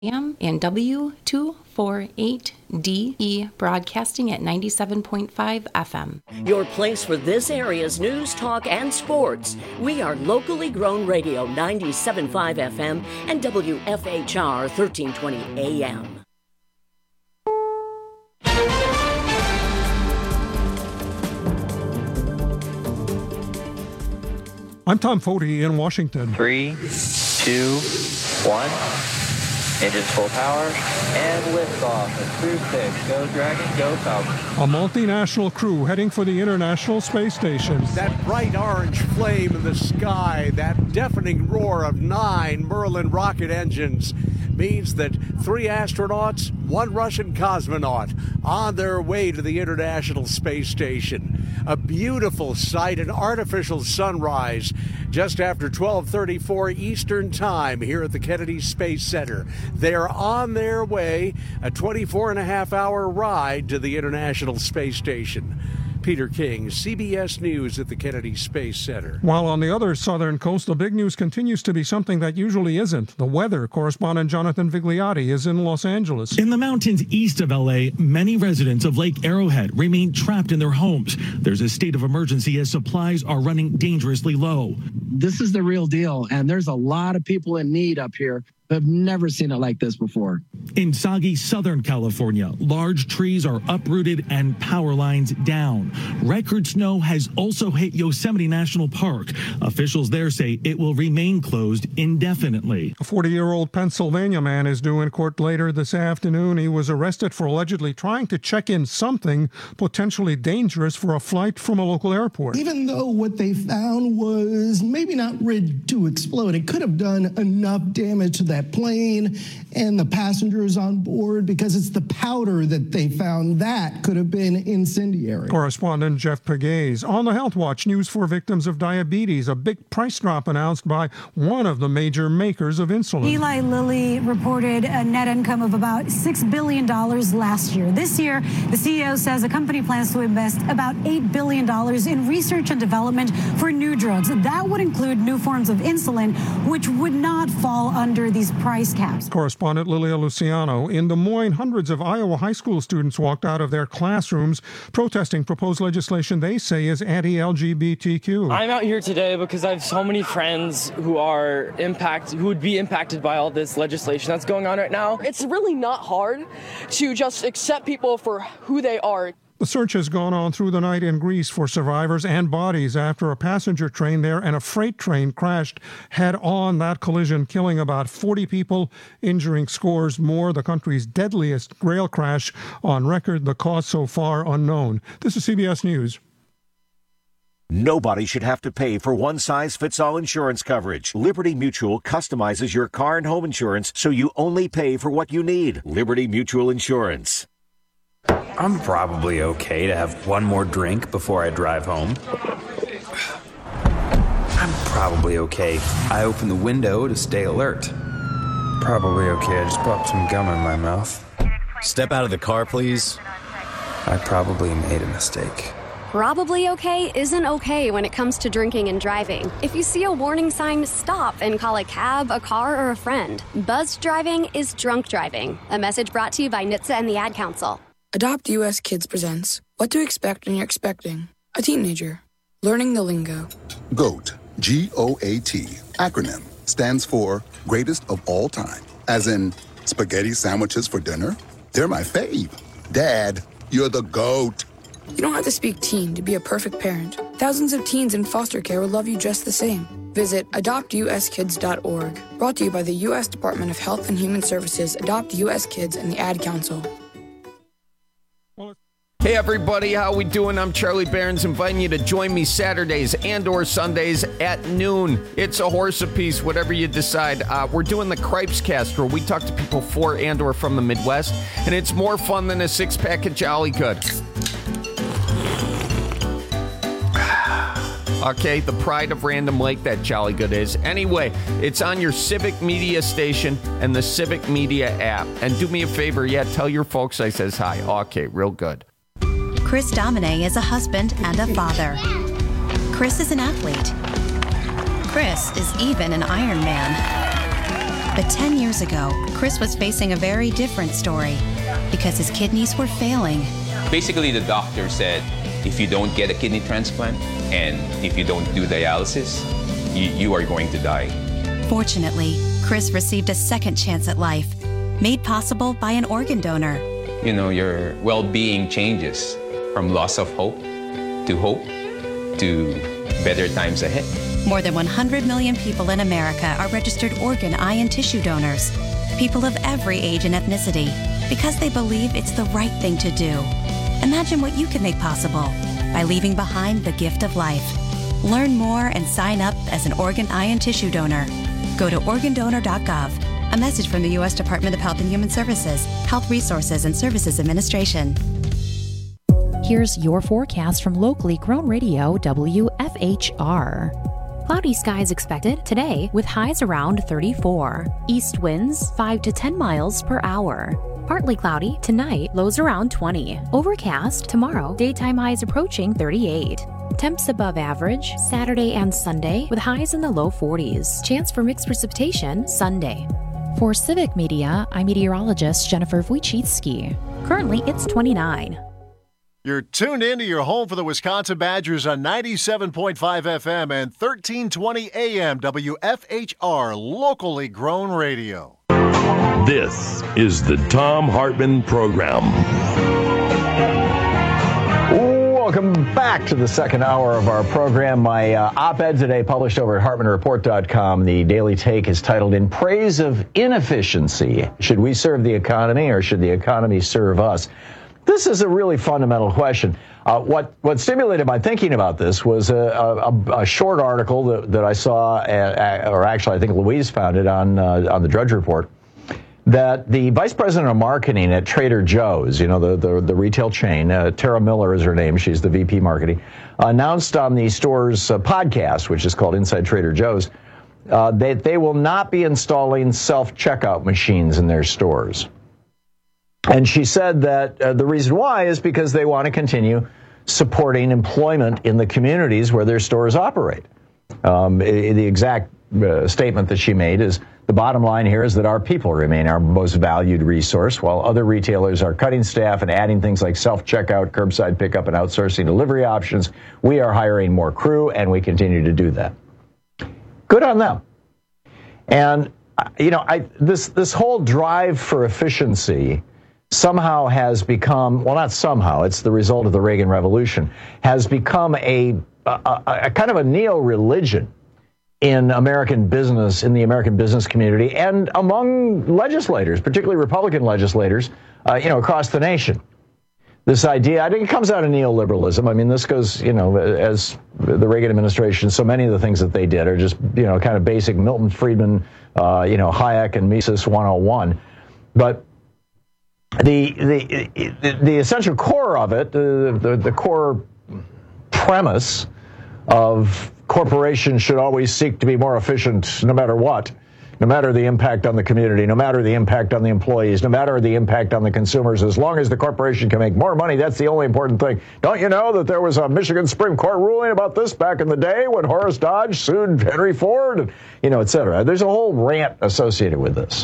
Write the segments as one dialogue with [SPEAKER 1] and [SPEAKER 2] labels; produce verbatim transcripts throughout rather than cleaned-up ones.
[SPEAKER 1] A.M. and W two forty-eight D E broadcasting at ninety-seven point five F M.
[SPEAKER 2] Your place for this area's news, talk, and sports. We are locally grown radio ninety-seven point five F M and W F H R thirteen twenty A M.
[SPEAKER 3] I'm Tom Foti in Washington.
[SPEAKER 4] Three, two, one. Engines full power, and liftoff. Crew six, go Dragon, go Falcon.
[SPEAKER 3] A multinational crew heading for the International Space Station.
[SPEAKER 5] That bright orange flame in the sky, that deafening roar of nine Merlin rocket engines means that three astronauts, one Russian cosmonaut, on their way to the International Space Station. A beautiful sight, an artificial sunrise just after twelve thirty-four Eastern Time here at the Kennedy Space Center. They're on their way, a twenty-four and a half hour ride to the International Space Station. Peter King, C B S News at the Kennedy Space Center.
[SPEAKER 3] While on the other southern coast, the big news continues to be something that usually isn't. The weather. Correspondent Jonathan Vigliotti is in Los Angeles.
[SPEAKER 6] In the mountains east of L A, many residents of Lake Arrowhead remain trapped in their homes. There's a state of emergency as supplies are running dangerously low.
[SPEAKER 7] This is the real deal, and there's a lot of people in need up here. I've never seen it like this before.
[SPEAKER 6] In soggy Southern California, large trees are uprooted and power lines down. Record snow has also hit Yosemite National Park. Officials there say it will remain closed indefinitely.
[SPEAKER 3] A forty-year-old Pennsylvania man is due in court later this afternoon. He was arrested for allegedly trying to check in something potentially dangerous for a flight from a local airport.
[SPEAKER 8] Even though what they found was maybe not ready to explode, it could have done enough damage to that plane and the passengers on board, because it's the powder that they found that could have been incendiary.
[SPEAKER 3] Correspondent Jeff Pegues. On the Health Watch, news for victims of diabetes. A big price drop announced by one of the major makers of insulin.
[SPEAKER 9] Eli Lilly reported a net income of about six billion dollars last year. This year, the C E O says the company plans to invest about eight billion dollars in research and development for new drugs. That would include new forms of insulin, which would not fall under these price caps.
[SPEAKER 3] Correspondent Lilia Luciano. In Des Moines, hundreds of Iowa high school students walked out of their classrooms protesting proposed legislation they say is anti-L G B T Q.
[SPEAKER 10] I'm out here today because I have so many friends who are impact, who would be impacted by all this legislation that's going on right now.
[SPEAKER 11] It's really not hard to just accept people for who they are.
[SPEAKER 3] The search has gone on through the night in Greece for survivors and bodies after a passenger train there and a freight train crashed head-on. That collision killing about forty people, injuring scores more. The country's deadliest rail crash on record. The cause so far unknown. This is C B S News.
[SPEAKER 12] Nobody should have to pay for one-size-fits-all insurance coverage. Liberty Mutual customizes your car and home insurance so you only pay for what you need. Liberty Mutual Insurance.
[SPEAKER 13] I'm probably okay to have one more drink before I drive home. I'm probably okay. I open the window to stay alert. Probably okay. I just popped some gum in my mouth.
[SPEAKER 14] Step out of the car, please.
[SPEAKER 13] I probably made a mistake.
[SPEAKER 15] Probably okay isn't okay when it comes to drinking and driving. If you see a warning sign, stop and call a cab, a car, or a friend. Buzzed driving is drunk driving. A message brought to you by N H T S A and the Ad Council.
[SPEAKER 16] Adopt U S Kids presents What to Expect When You're Expecting a Teenager. Learning the lingo.
[SPEAKER 17] GOAT, G O A T, acronym, stands for Greatest of All Time. As in, spaghetti sandwiches for dinner? They're my fave. Dad, you're the GOAT.
[SPEAKER 16] You don't have to speak teen to be a perfect parent. Thousands of teens in foster care will love you just the same. Visit adopt u s kids dot org. Brought to you by the U S Department of Health and Human Services, Adopt U S Kids, and the Ad Council.
[SPEAKER 18] Hey everybody, how we doing? I'm Charlie Barons, inviting you to join me Saturdays and or Sundays at noon. It's a horse apiece, whatever you decide. Uh, we're doing the Cripes Cast, where we talk to people for and or from the Midwest, and it's more fun than a six-pack of Jolly Good. Okay, the pride of Random Lake, that Jolly Good is. Anyway, it's on your Civic Media station and the Civic Media app. And do me a favor, yeah, tell your folks I says hi. Okay, real good.
[SPEAKER 19] Chris Domine is a husband and a father. Chris is an athlete. Chris is even an Iron Man. But ten years ago, Chris was facing a very different story because his kidneys were failing.
[SPEAKER 20] Basically, the doctor said, if you don't get a kidney transplant and if you don't do dialysis, you, you are going to die.
[SPEAKER 19] Fortunately, Chris received a second chance at life, made possible by an organ donor.
[SPEAKER 20] You know, your well-being changes from loss of hope to hope to better times ahead.
[SPEAKER 19] More than one hundred million people in America are registered organ, eye, and tissue donors. People of every age and ethnicity, because they believe it's the right thing to do. Imagine what you can make possible by leaving behind the gift of life. Learn more and sign up as an organ, eye, and tissue donor. Go to organ donor dot gov. A message from the U S Department of Health and Human Services, Health Resources and Services Administration.
[SPEAKER 21] Here's your forecast from locally grown radio W F H R. Cloudy skies expected today with highs around thirty-four. East winds five to ten miles per hour. Partly cloudy tonight, lows around twenty. Overcast tomorrow, daytime highs approaching thirty-eight. Temps above average Saturday and Sunday with highs in the low forties. Chance for mixed precipitation Sunday. For Civic Media, I'm meteorologist Jennifer Wojcicki. Currently, it's twenty-nine.
[SPEAKER 22] You're tuned in to your home for the Wisconsin Badgers on ninety-seven point five F M and thirteen twenty A M W F H R, locally grown radio.
[SPEAKER 23] This is the Thom Hartmann Program.
[SPEAKER 24] Welcome back to the second hour of our program. My uh, op-ed today, published over at hartmann report dot com. The Daily Take is titled, "In Praise of Inefficiency, Should We Serve the Economy or Should the Economy Serve Us?" This is a really fundamental question. Uh, what what stimulated my thinking about this was a, a, a short article that, that I saw, uh, or actually I think Louise found it on uh, on the Drudge Report, that the vice president of marketing at Trader Joe's, you know, the the, the retail chain, uh, Tara Miller is her name, she's the V P marketing, announced on the store's uh, podcast, which is called Inside Trader Joe's, uh, that they will not be installing self-checkout machines in their stores. And she said that uh, the reason why is because they want to continue supporting employment in the communities where their stores operate. Um, it, the exact uh, statement that she made is, the bottom line here is that our people remain our most valued resource, while other retailers are cutting staff and adding things like self-checkout, curbside pickup, and outsourcing delivery options. We are hiring more crew, and we continue to do that. Good on them. And, you know, I, this this whole drive for efficiency somehow has become, well, not somehow, it's the result of the Reagan Revolution, has become a, a, a kind of a neo-religion in American business, in the American business community, and among legislators, particularly Republican legislators, uh, you know, across the nation. This idea, I think it comes out of neoliberalism. I mean, this goes, you know, as the Reagan administration, so many of the things that they did are just, you know, kind of basic Milton Friedman, uh, you know, Hayek and Mises one oh one. But The, the the the essential core of it, the, the the core premise of corporations should always seek to be more efficient no matter what, no matter the impact on the community, no matter the impact on the employees, no matter the impact on the consumers. As long as the corporation can make more money, that's the only important thing. Don't you know that there was a Michigan Supreme Court ruling about this back in the day when Horace Dodge sued Henry Ford, and, you know, et cetera. There's a whole rant associated with this.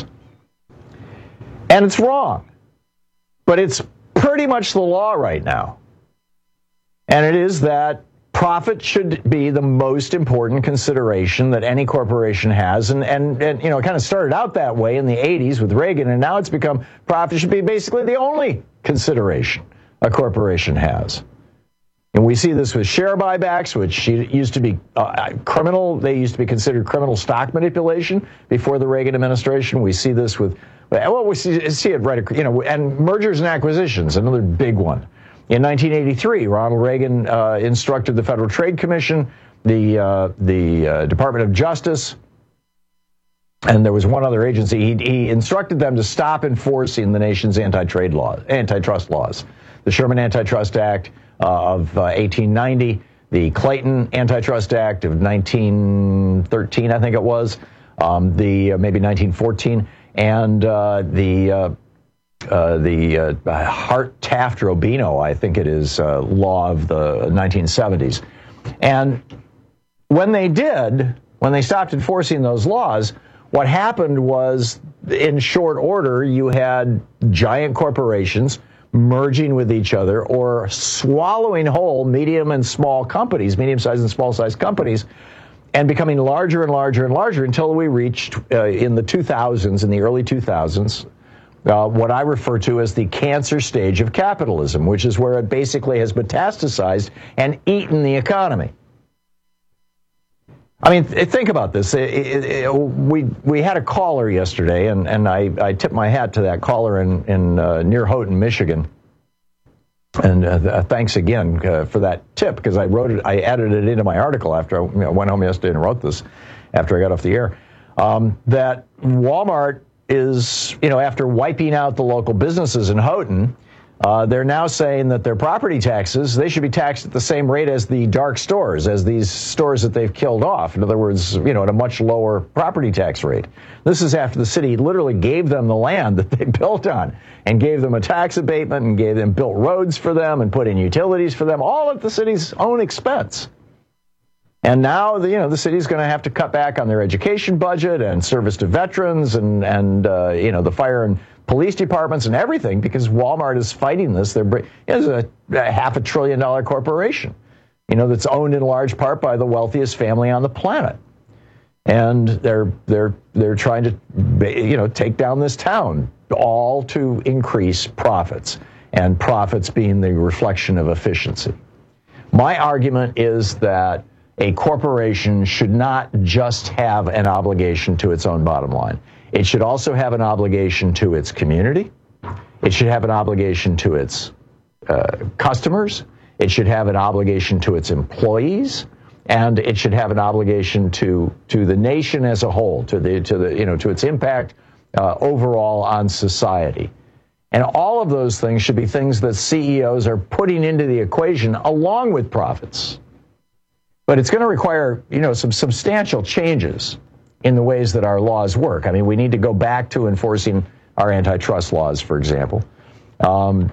[SPEAKER 24] And it's wrong. But it's pretty much the law right now. And it is that profit should be the most important consideration that any corporation has. And, and, and you know, it kind of started out that way in the eighties with Reagan, and now it's become profit should be basically the only consideration a corporation has. And we see this with share buybacks, which used to be uh, criminal. They used to be considered criminal stock manipulation before the Reagan administration. We see this with, well, we see, see it right, you know, and mergers and acquisitions, another big one. In nineteen eighty-three, Ronald Reagan uh, instructed the Federal Trade Commission, the uh, the uh, Department of Justice, and there was one other agency. He, he instructed them to stop enforcing the nation's anti-trade laws, antitrust laws, the Sherman Antitrust Act uh, of uh, eighteen ninety, the Clayton Antitrust Act of nineteen thirteen, I think it was, um, the uh, maybe nineteen fourteen, and uh, the uh, uh, the uh, Hart-Taft-Robino, I think it is, uh, law of the nineteen seventies. And when they did, when they stopped enforcing those laws, what happened was, in short order, you had giant corporations merging with each other or swallowing whole medium and small companies, medium-sized and small-sized companies, and becoming larger and larger and larger until we reached, uh, in the two thousands, in the early two thousands, uh, what I refer to as the cancer stage of capitalism, which is where it basically has metastasized and eaten the economy. I mean, think about this. It, it, it, we we had a caller yesterday, and, and I, I tipped my hat to that caller in, in uh, near Houghton, Michigan. And uh, thanks again uh, for that tip, because I wrote it, I added it into my article after I you know, went home yesterday and wrote this after I got off the air. Um, that Walmart is, you know, after wiping out the local businesses in Houghton, Uh, they're now saying that their property taxes, they should be taxed at the same rate as the dark stores, as these stores that they've killed off. In other words, you know, at a much lower property tax rate. This is after the city literally gave them the land that they built on and gave them a tax abatement and gave them, built roads for them and put in utilities for them, all at the city's own expense. And now, the, you know, the city's going to have to cut back on their education budget and service to veterans and, and uh, you know, the fire and police departments and everything, because Walmart is fighting this. They're it's a, a half a trillion dollar corporation, you know, that's owned in large part by the wealthiest family on the planet, and they're they're they're trying to, you know, take down this town, all to increase profits, and profits being the reflection of efficiency. My argument is that a corporation should not just have an obligation to its own bottom line. It should also have an obligation to its community. It should have an obligation to its uh, customers. It should have an obligation to its employees, and it should have an obligation to to the nation as a whole, to the to the you know to its impact uh, overall on society. And all of those things should be things that C E Os are putting into the equation along with profits. But it's going to require, you know, some substantial changes in the ways that our laws work. I mean, we need to go back to enforcing our antitrust laws, for example. Um,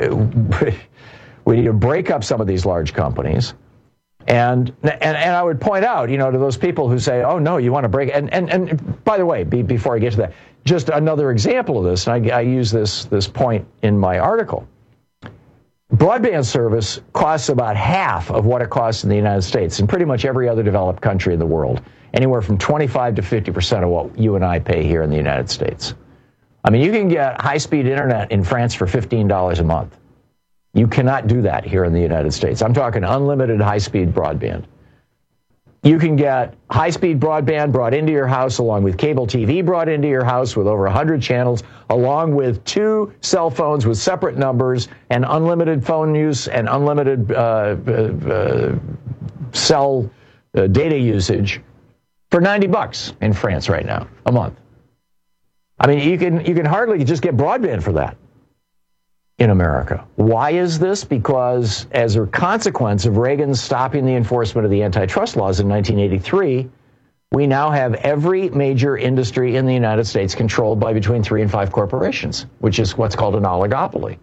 [SPEAKER 24] we need to break up some of these large companies. And, and and I would point out, you know, to those people who say, oh, no, you want to break. And, and, and by the way, be, before I get to that, just another example of this, and I, I use this, this point in my article. Broadband service costs about half of what it costs in the United States and pretty much every other developed country in the world. Anywhere from twenty-five to fifty percent of what you and I pay here in the United States. I mean, you can get high-speed internet in France for fifteen dollars a month. You cannot do that here in the United States. I'm talking unlimited high-speed broadband. You can get high-speed broadband brought into your house along with cable T V brought into your house with over one hundred channels, along with two cell phones with separate numbers and unlimited phone use and unlimited uh, uh, cell uh, data usage for ninety bucks in France right now, a month. I mean, you can you can hardly just get broadband for that in America. Why is this? Because as a consequence of Reagan stopping the enforcement of the antitrust laws in nineteen eighty-three, we now have every major industry in the United States controlled by between three and five corporations, which is what's called an oligopoly.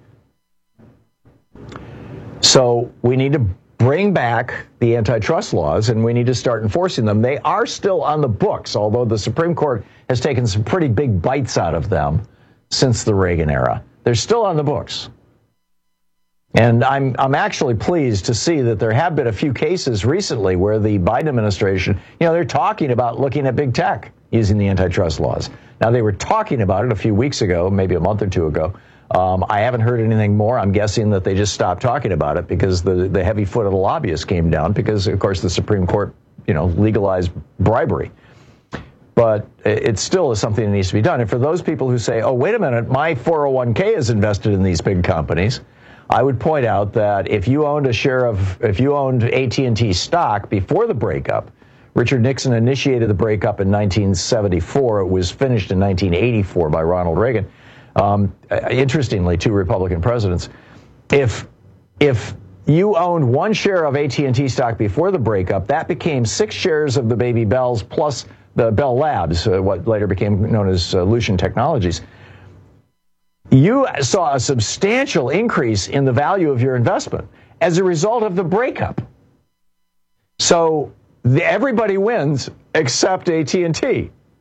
[SPEAKER 24] So we need to bring back the antitrust laws, and we need to start enforcing them. They are still on the books, although the Supreme Court has taken some pretty big bites out of them since the Reagan era. They're still on the books. And I'm I'm actually pleased to see that there have been a few cases recently where the Biden administration, you know, they're talking about looking at big tech using the antitrust laws. Now, they were talking about it a few weeks ago, maybe a month or two ago. Um, I haven't heard anything more. I'm guessing that they just stopped talking about it because the, the heavy foot of the lobbyists came down because, of course, the Supreme Court, you know, legalized bribery. But it still is something that needs to be done. And for those people who say, oh, wait a minute, my four oh one k is invested in these big companies, I would point out that if you owned a share of, if you owned A T and T stock before the breakup, Richard Nixon initiated the breakup in nineteen seventy-four. It was finished in nineteen eighty-four by Ronald Reagan. Um, interestingly, two Republican presidents. If if you owned one share of A T and T stock before the breakup, that became six shares of the baby Bells plus the Bell Labs, uh, what later became known as uh, Lucent Technologies. You saw a substantial increase in the value of your investment as a result of the breakup. So the, everybody wins except A T and T.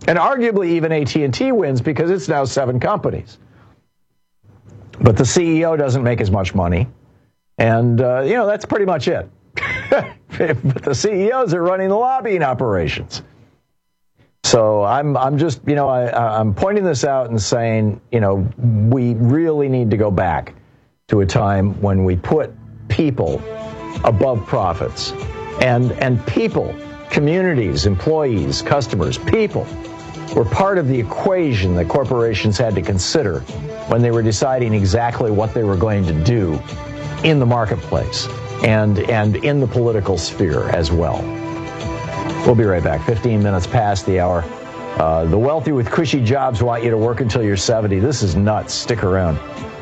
[SPEAKER 24] And arguably even A T and T wins because it's now seven companies. But the C E O doesn't make as much money. And, uh, you know, that's pretty much it. But the C E Os are running the lobbying operations. So I'm I'm just, you know, I, I'm pointing this out and saying, you know, we really need to go back to a time when we put people above profits. And and people, communities, employees, customers, people were part of the equation that corporations had to consider when they were deciding exactly what they were going to do in the marketplace and and in the political sphere as well. We'll be right back. fifteen minutes past the hour. Uh, the wealthy with cushy jobs want you to work until you're seventy. This is nuts. Stick around.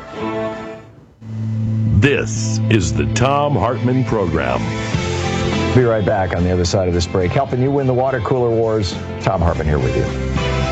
[SPEAKER 23] This is the Thom Hartmann Program.
[SPEAKER 24] Be right back on the other side of this break. Helping you win the water cooler wars. Thom Hartmann here with you.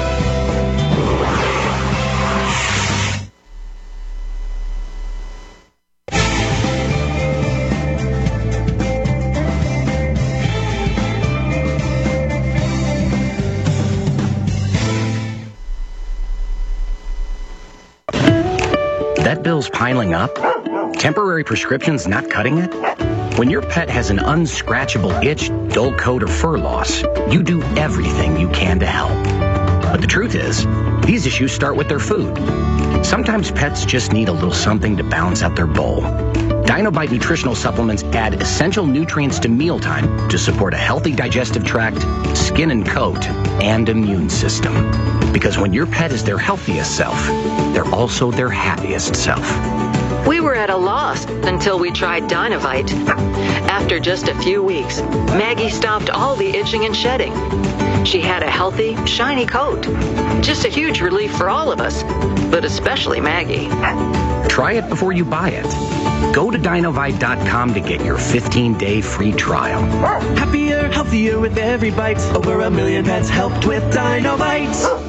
[SPEAKER 1] Vet bills piling up? Temporary prescriptions not cutting it? When your pet has an unscratchable itch, dull coat, or fur loss, you do everything you can to help. But the truth is, these issues start with their food. Sometimes pets just need a little something to balance out their bowl. Dinobite nutritional supplements add essential nutrients to mealtime to support a healthy digestive tract, skin and coat, and immune system. Because when your pet is their healthiest self, they're also their happiest self.
[SPEAKER 2] We were at a loss until we tried Dinovite. After just a few weeks, Maggie stopped all the itching and shedding. She had a healthy, shiny coat. Just a huge relief for all of us, but especially Maggie.
[SPEAKER 1] Try it before you buy it. Go to Dinovite dot com to get your fifteen-day free trial.
[SPEAKER 4] Happier, healthier with every bite. Over a million pets helped with Dinovite.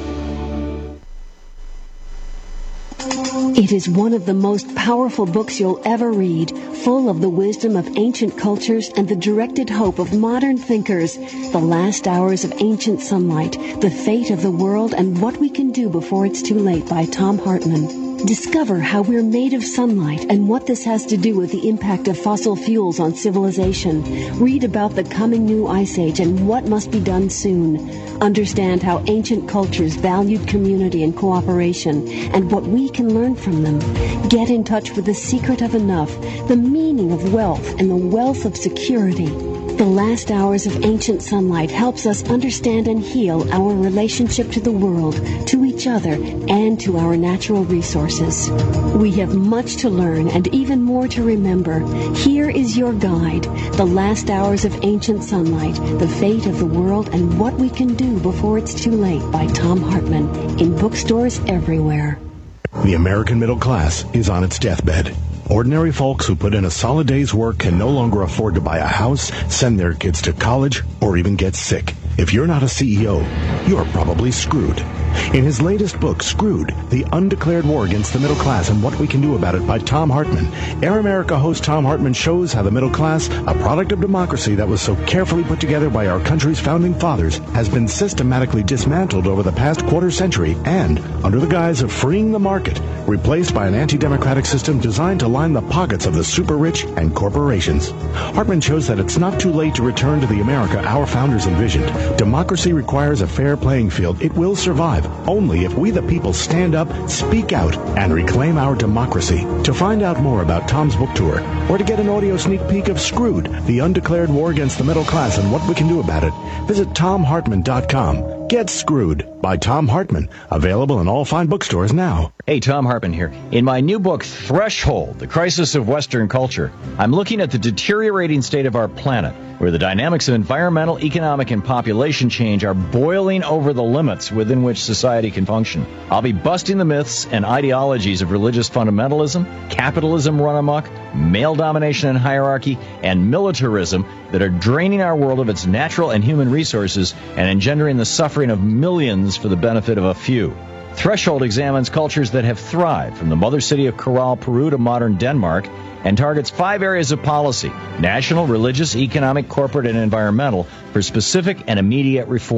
[SPEAKER 5] It is one of the most powerful books you'll ever read, full of the wisdom of ancient cultures and the directed hope of modern thinkers. The Last Hours of Ancient Sunlight, The Fate of the World and What We Can Do Before It's Too Late by Thom Hartmann. Discover how we're made of sunlight and what this has to do with the impact of fossil fuels on civilization. Read about the coming new ice age and what must be done soon. Understand how ancient cultures valued community and cooperation and what we can learn from them. Get in touch with the secret of enough, the meaning of wealth, and the wealth of security. The Last Hours of Ancient Sunlight helps us understand and heal our relationship to the world, to each other, and to our natural resources. We have much to learn and even more to remember. Here is your guide, The Last Hours of Ancient Sunlight, The Fate of the World and What We Can Do Before It's Too Late by Thom Hartmann, in bookstores everywhere.
[SPEAKER 25] The American middle class is on its deathbed. Ordinary folks who put in a solid day's work can no longer afford to buy a house, send their kids to college, or even get sick. If you're not a C E O, you're probably screwed. In his latest book, Screwed, The Undeclared War Against the Middle Class and What We Can Do About It by Thom Hartmann, Air America host Thom Hartmann shows how the middle class, a product of democracy that was so carefully put together by our country's founding fathers, has been systematically dismantled over the past quarter century and, under the guise of freeing the market, replaced by an anti-democratic system designed to line the pockets of the super-rich and corporations. Hartmann shows that it's not too late to return to the America our founders envisioned. Democracy requires a fair playing field. It will survive only if we the people stand up, speak out, and reclaim our democracy. To find out more about Thom's book tour, or to get an audio sneak peek of Screwed, The Undeclared War Against the Middle Class and What We Can Do About It, visit Thom Hartmann dot com. Get Screwed by Thom Hartmann. Available in all fine bookstores now.
[SPEAKER 24] Hey, Thom Hartmann here. In my new book, Threshold, The Crisis of Western Culture, I'm looking at the deteriorating state of our planet, where the dynamics of environmental, economic, and population change are boiling over the limits within which society can function. I'll be busting the myths and ideologies of religious fundamentalism, capitalism run amok, male domination and hierarchy, and militarism that are draining our world of its natural and human resources and engendering the suffering of millions for the benefit of a few. Threshold examines cultures that have thrived, from the mother city of Corral, Peru to modern Denmark, and targets five areas of policy: national, religious, economic, corporate, and environmental, for specific and immediate reform.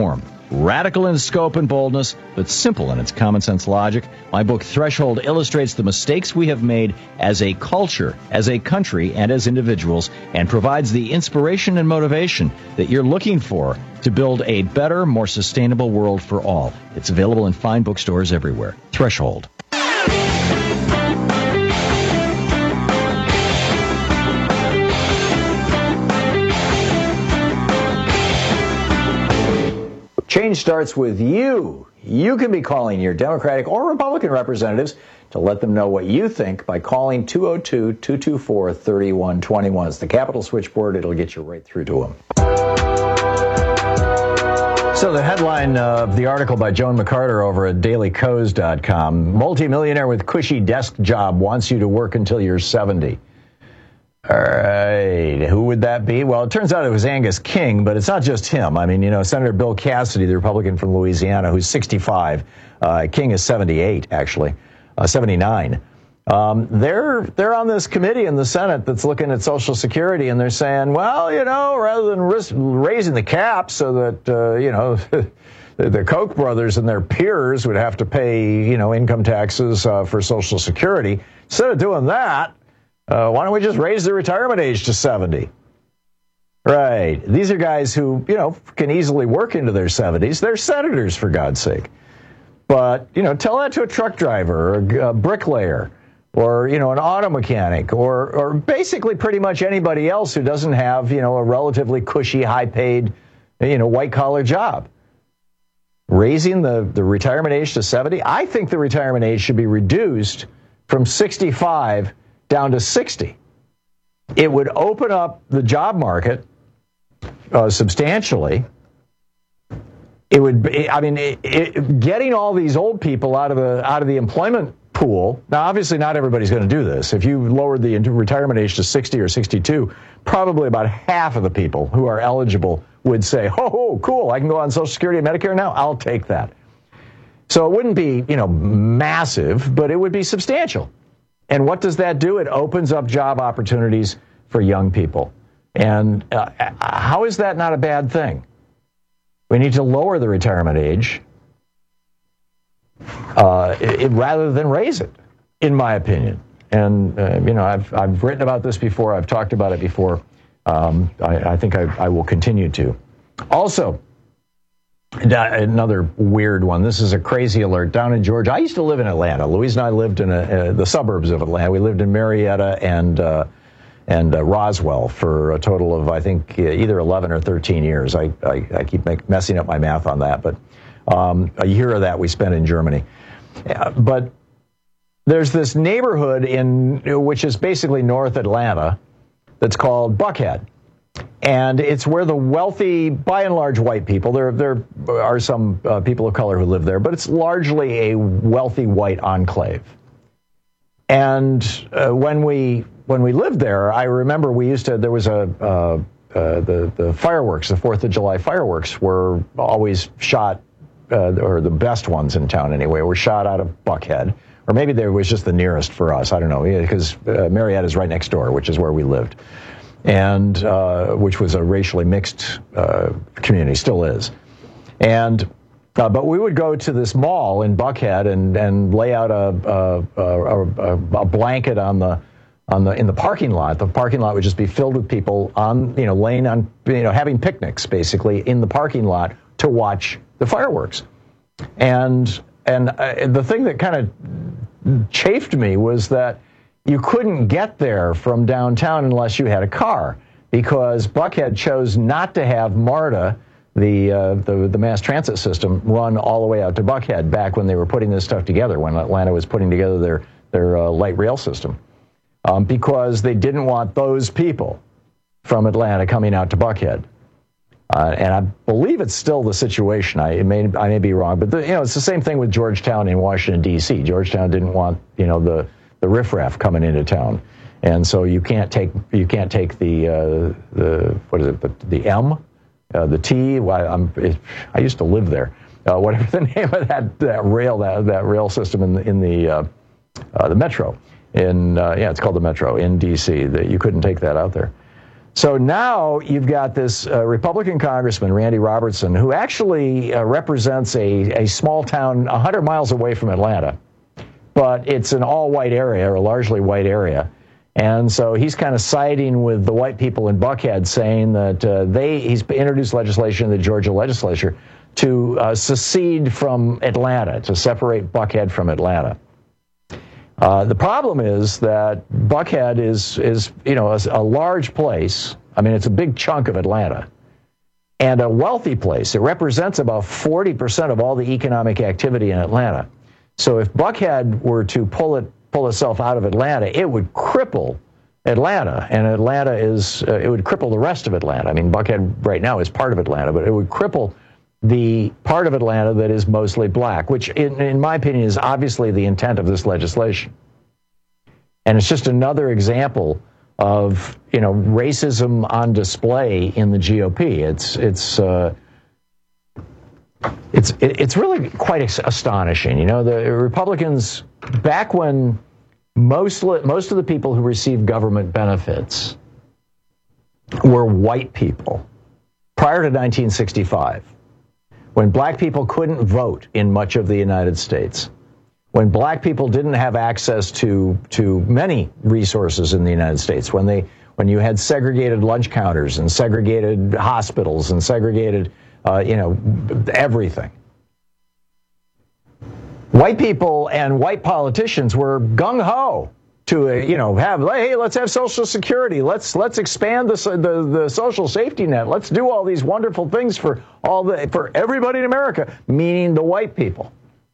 [SPEAKER 24] Radical in scope and boldness, but simple in its common sense logic, my book Threshold illustrates the mistakes we have made as a culture, as a country, and as individuals, and provides the inspiration and motivation that you're looking for to build a better, more sustainable world for all. It's available in fine bookstores everywhere. Threshold. Change starts with you. You can be calling your Democratic or Republican representatives to let them know what you think by calling two oh two, two two four, three one two one. It's the Capitol switchboard. It'll get you right through to them. So the headline of the article by Joan McCarter over at daily kos dot com, multimillionaire with cushy desk job wants you to work until you're seventy. All right, who would that be? Well, it turns out it was Angus King, but it's not just him. I mean, you know, Senator Bill Cassidy, the Republican from Louisiana, who's sixty-five. Uh, King is seventy-eight, actually, uh, seventy-nine. Um, they're they're on this committee in the Senate that's looking at Social Security, and they're saying, well, you know, rather than risk raising the cap so that, uh, you know, the, the Koch brothers and their peers would have to pay, you know, income taxes uh, for Social Security, instead of doing that, Uh, why don't we just raise the retirement age to seventy? Right. These are guys who, you know, can easily work into their seventies. They're senators, for God's sake. But, you know, tell that to a truck driver or a bricklayer or, you know, an auto mechanic or, or basically pretty much anybody else who doesn't have, you know, a relatively cushy, high-paid, you know, white-collar job. Raising the, the retirement age to seventy? I think the retirement age should be reduced from sixty-five down to sixty. It would open up the job market uh, substantially. It would be, I mean, it, it, getting all these old people out of the out of the employment pool. Now, obviously, not everybody's going to do this. If you lowered the retirement age to sixty or sixty-two, probably about half of the people who are eligible would say, "Oh, cool! I can go on Social Security and Medicare now. I'll take that." So it wouldn't be, you know, massive, but it would be substantial. And what does that do? It opens up job opportunities for young people. And uh, how is that not a bad thing? We need to lower the retirement age uh, it, rather than raise it, in my opinion. And, uh, you know, I've, I've written about this before. I've talked about it before. Um, I, I think I, I will continue to. Also, another weird one. This is a crazy alert down in Georgia. I used to live in Atlanta. Louise and I lived in a, uh, the suburbs of Atlanta. We lived in Marietta and uh, and uh, Roswell for a total of, I think, either eleven or thirteen years. I, I, I keep make, messing up my math on that, but um, a year of that we spent in Germany. Uh, but there's this neighborhood in which is basically North Atlanta that's called Buckhead. And it's where the wealthy, by and large, white people, there there are some uh, people of color who live there, but it's largely a wealthy white enclave. And uh, when we when we lived there, I remember we used to, there was a, uh, uh, the, the fireworks, the fourth of July fireworks were always shot, uh, or the best ones in town anyway, were shot out of Buckhead. Or maybe there was just the nearest for us, I don't know, because uh, Marietta is right next door, which is where we lived. And uh, which was a racially mixed uh, community, still is. And uh, but we would go to this mall in Buckhead and and lay out a a, a a blanket on the on the in the parking lot. The parking lot would just be filled with people on you know laying on you know having picnics basically in the parking lot to watch the fireworks. And and uh, the thing that kind of chafed me was that you couldn't get there from downtown unless you had a car, because Buckhead chose not to have MARTA, the, uh, the the mass transit system, run all the way out to Buckhead back when they were putting this stuff together, when Atlanta was putting together their, their uh, light rail system, um, because they didn't want those people from Atlanta coming out to Buckhead. Uh, and I believe it's still the situation. I may I may be wrong, but the, you know it's the same thing with Georgetown in Washington, D C Georgetown didn't want you know the the riffraff coming into town, and so you can't take you can't take the uh, the what is it the, the M, uh, the T. Well, I'm, it, I used to live there. Uh, whatever the name of that, that rail that that rail system in the in the uh, uh, the metro in uh, yeah it's called the metro in D C That you couldn't take that out there. So now you've got this uh, Republican congressman, Randy Robertson, who actually uh, represents a, a small town one hundred miles away from Atlanta. But it's an all-white area, or a largely white area. And so he's kind of siding with the white people in Buckhead, saying that uh, they he's introduced legislation in the Georgia legislature to uh, secede from Atlanta, to separate Buckhead from Atlanta. Uh, the problem is that Buckhead is, is you know, a, a large place. I mean, it's a big chunk of Atlanta. And a wealthy place. It represents about forty percent of all the economic activity in Atlanta. So if Buckhead were to pull it, pull itself out of Atlanta, it would cripple Atlanta. And Atlanta is, uh, it would cripple the rest of Atlanta. I mean, Buckhead right now is part of Atlanta, but it would cripple the part of Atlanta that is mostly black, which in, in my opinion is obviously the intent of this legislation. And it's just another example of, you know, racism on display in the G O P. It's, it's, uh, It's it's really quite astonishing. You know, the Republicans, back when most most of the people who received government benefits were white people, prior to nineteen sixty-five, when black people couldn't vote in much of the United States, when black people didn't have access to to many resources in the United States, when they when you had segregated lunch counters and segregated hospitals and segregated Uh, you know, everything. White people and white politicians were gung-ho to, uh, you know, have, hey, let's have Social Security. Let's let's expand the, the the social safety net. Let's do all these wonderful things for all the for everybody in America, meaning the white people.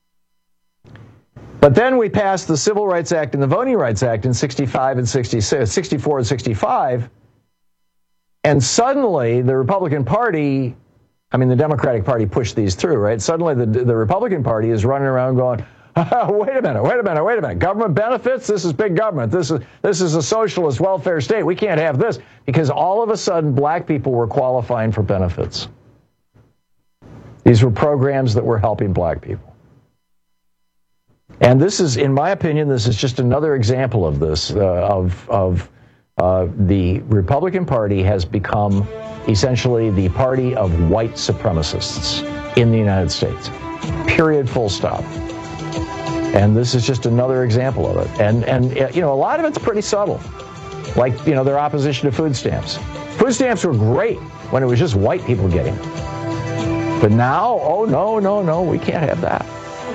[SPEAKER 24] But then we passed the Civil Rights Act and the Voting Rights Act in sixty-five and sixty-six, sixty-four and sixty-five, and suddenly the Republican Party, I mean, the Democratic Party pushed these through, right? Suddenly the, the Republican Party is running around going, wait a minute, wait a minute, wait a minute. Government benefits? This is big government. This is this is a socialist welfare state. We can't have this. Because all of a sudden, black people were qualifying for benefits. These were programs that were helping black people. And this is, in my opinion, this is just another example of this, uh, of, of uh, the Republican Party has become essentially the party of white supremacists in the United States. Period, full stop. And this is just another example of it. And, and you know, a lot of it's pretty subtle. Like, you know, their opposition to food stamps. Food stamps were great when it was just white people getting them. But now, oh, no, no, no, we can't have that.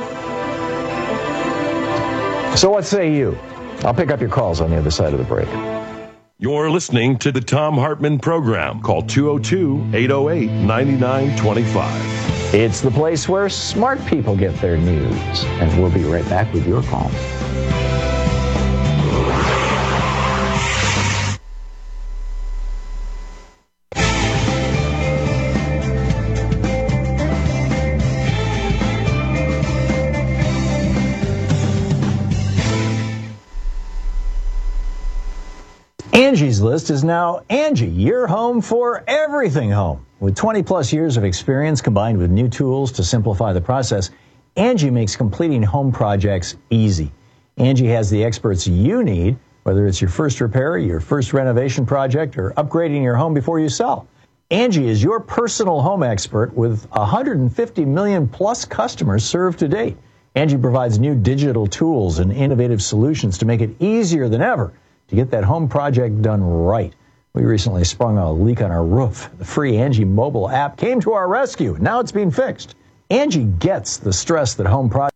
[SPEAKER 24] So what say you? I'll pick up your calls on the other side of the break.
[SPEAKER 23] You're listening to the Thom Hartmann Program. Call two oh two, eight oh eight, nine nine two five.
[SPEAKER 24] It's the place where smart people get their news. And we'll be right back with your calls. Angie's List is now Angie, your home for everything home. With twenty plus years of experience combined with new tools to simplify the process, Angie makes completing home projects easy. Angie has the experts you need, whether it's your first repair, your first renovation project, or upgrading your home before you sell. Angie is your personal home expert with one hundred fifty million plus customers served to date. Angie provides new digital tools and innovative solutions to make it easier than ever to get that home project done right. We recently sprung a leak on our roof. The free Angie mobile app came to our rescue. Now it's being fixed. Angie gets the stress that home projects.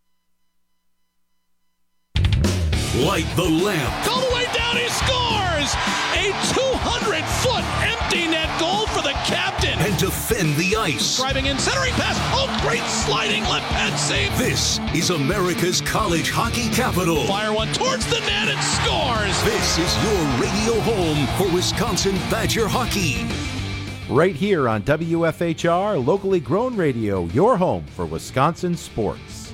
[SPEAKER 6] Light the lamp. All the way down, he scores! A two hundred foot empty net goal for the captain. And defend the ice. Driving in, centering pass. Oh, great sliding left pad save. This is America's college hockey capital. Fire one towards the net and scores. This is your radio home for Wisconsin Badger hockey.
[SPEAKER 7] Right here on W F H R, locally grown radio, your home for Wisconsin sports.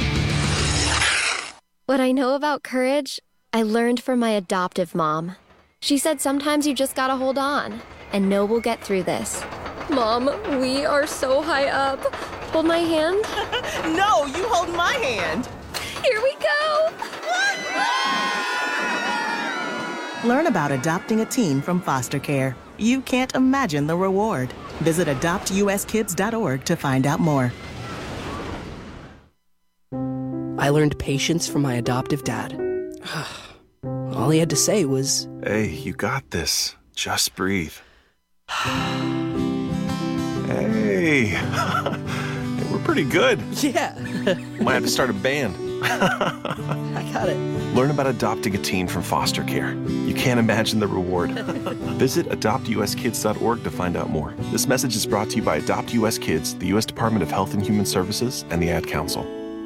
[SPEAKER 8] What I know about courage, I learned from my adoptive mom. She said sometimes you just gotta hold on and know we'll get through this. Mom, we are so high up. Hold my hand.
[SPEAKER 9] No, you hold my hand.
[SPEAKER 8] Here we go.
[SPEAKER 9] Learn about adopting a teen from foster care. you can't imagine the reward. Visit adopt u s kids dot org to find out more.
[SPEAKER 3] I learned patience from my adoptive dad. All he had to say was,
[SPEAKER 10] "Hey, you got this. Just breathe." Hey, we're pretty good.
[SPEAKER 3] Yeah.
[SPEAKER 10] Might have to start a band.
[SPEAKER 3] I got it.
[SPEAKER 10] Learn about adopting a teen from foster care. You can't imagine the reward. Visit adopt u s kids dot org to find out more. This message is brought to you by Adopt U S Kids, the U S Department of Health and Human Services, and the Ad Council.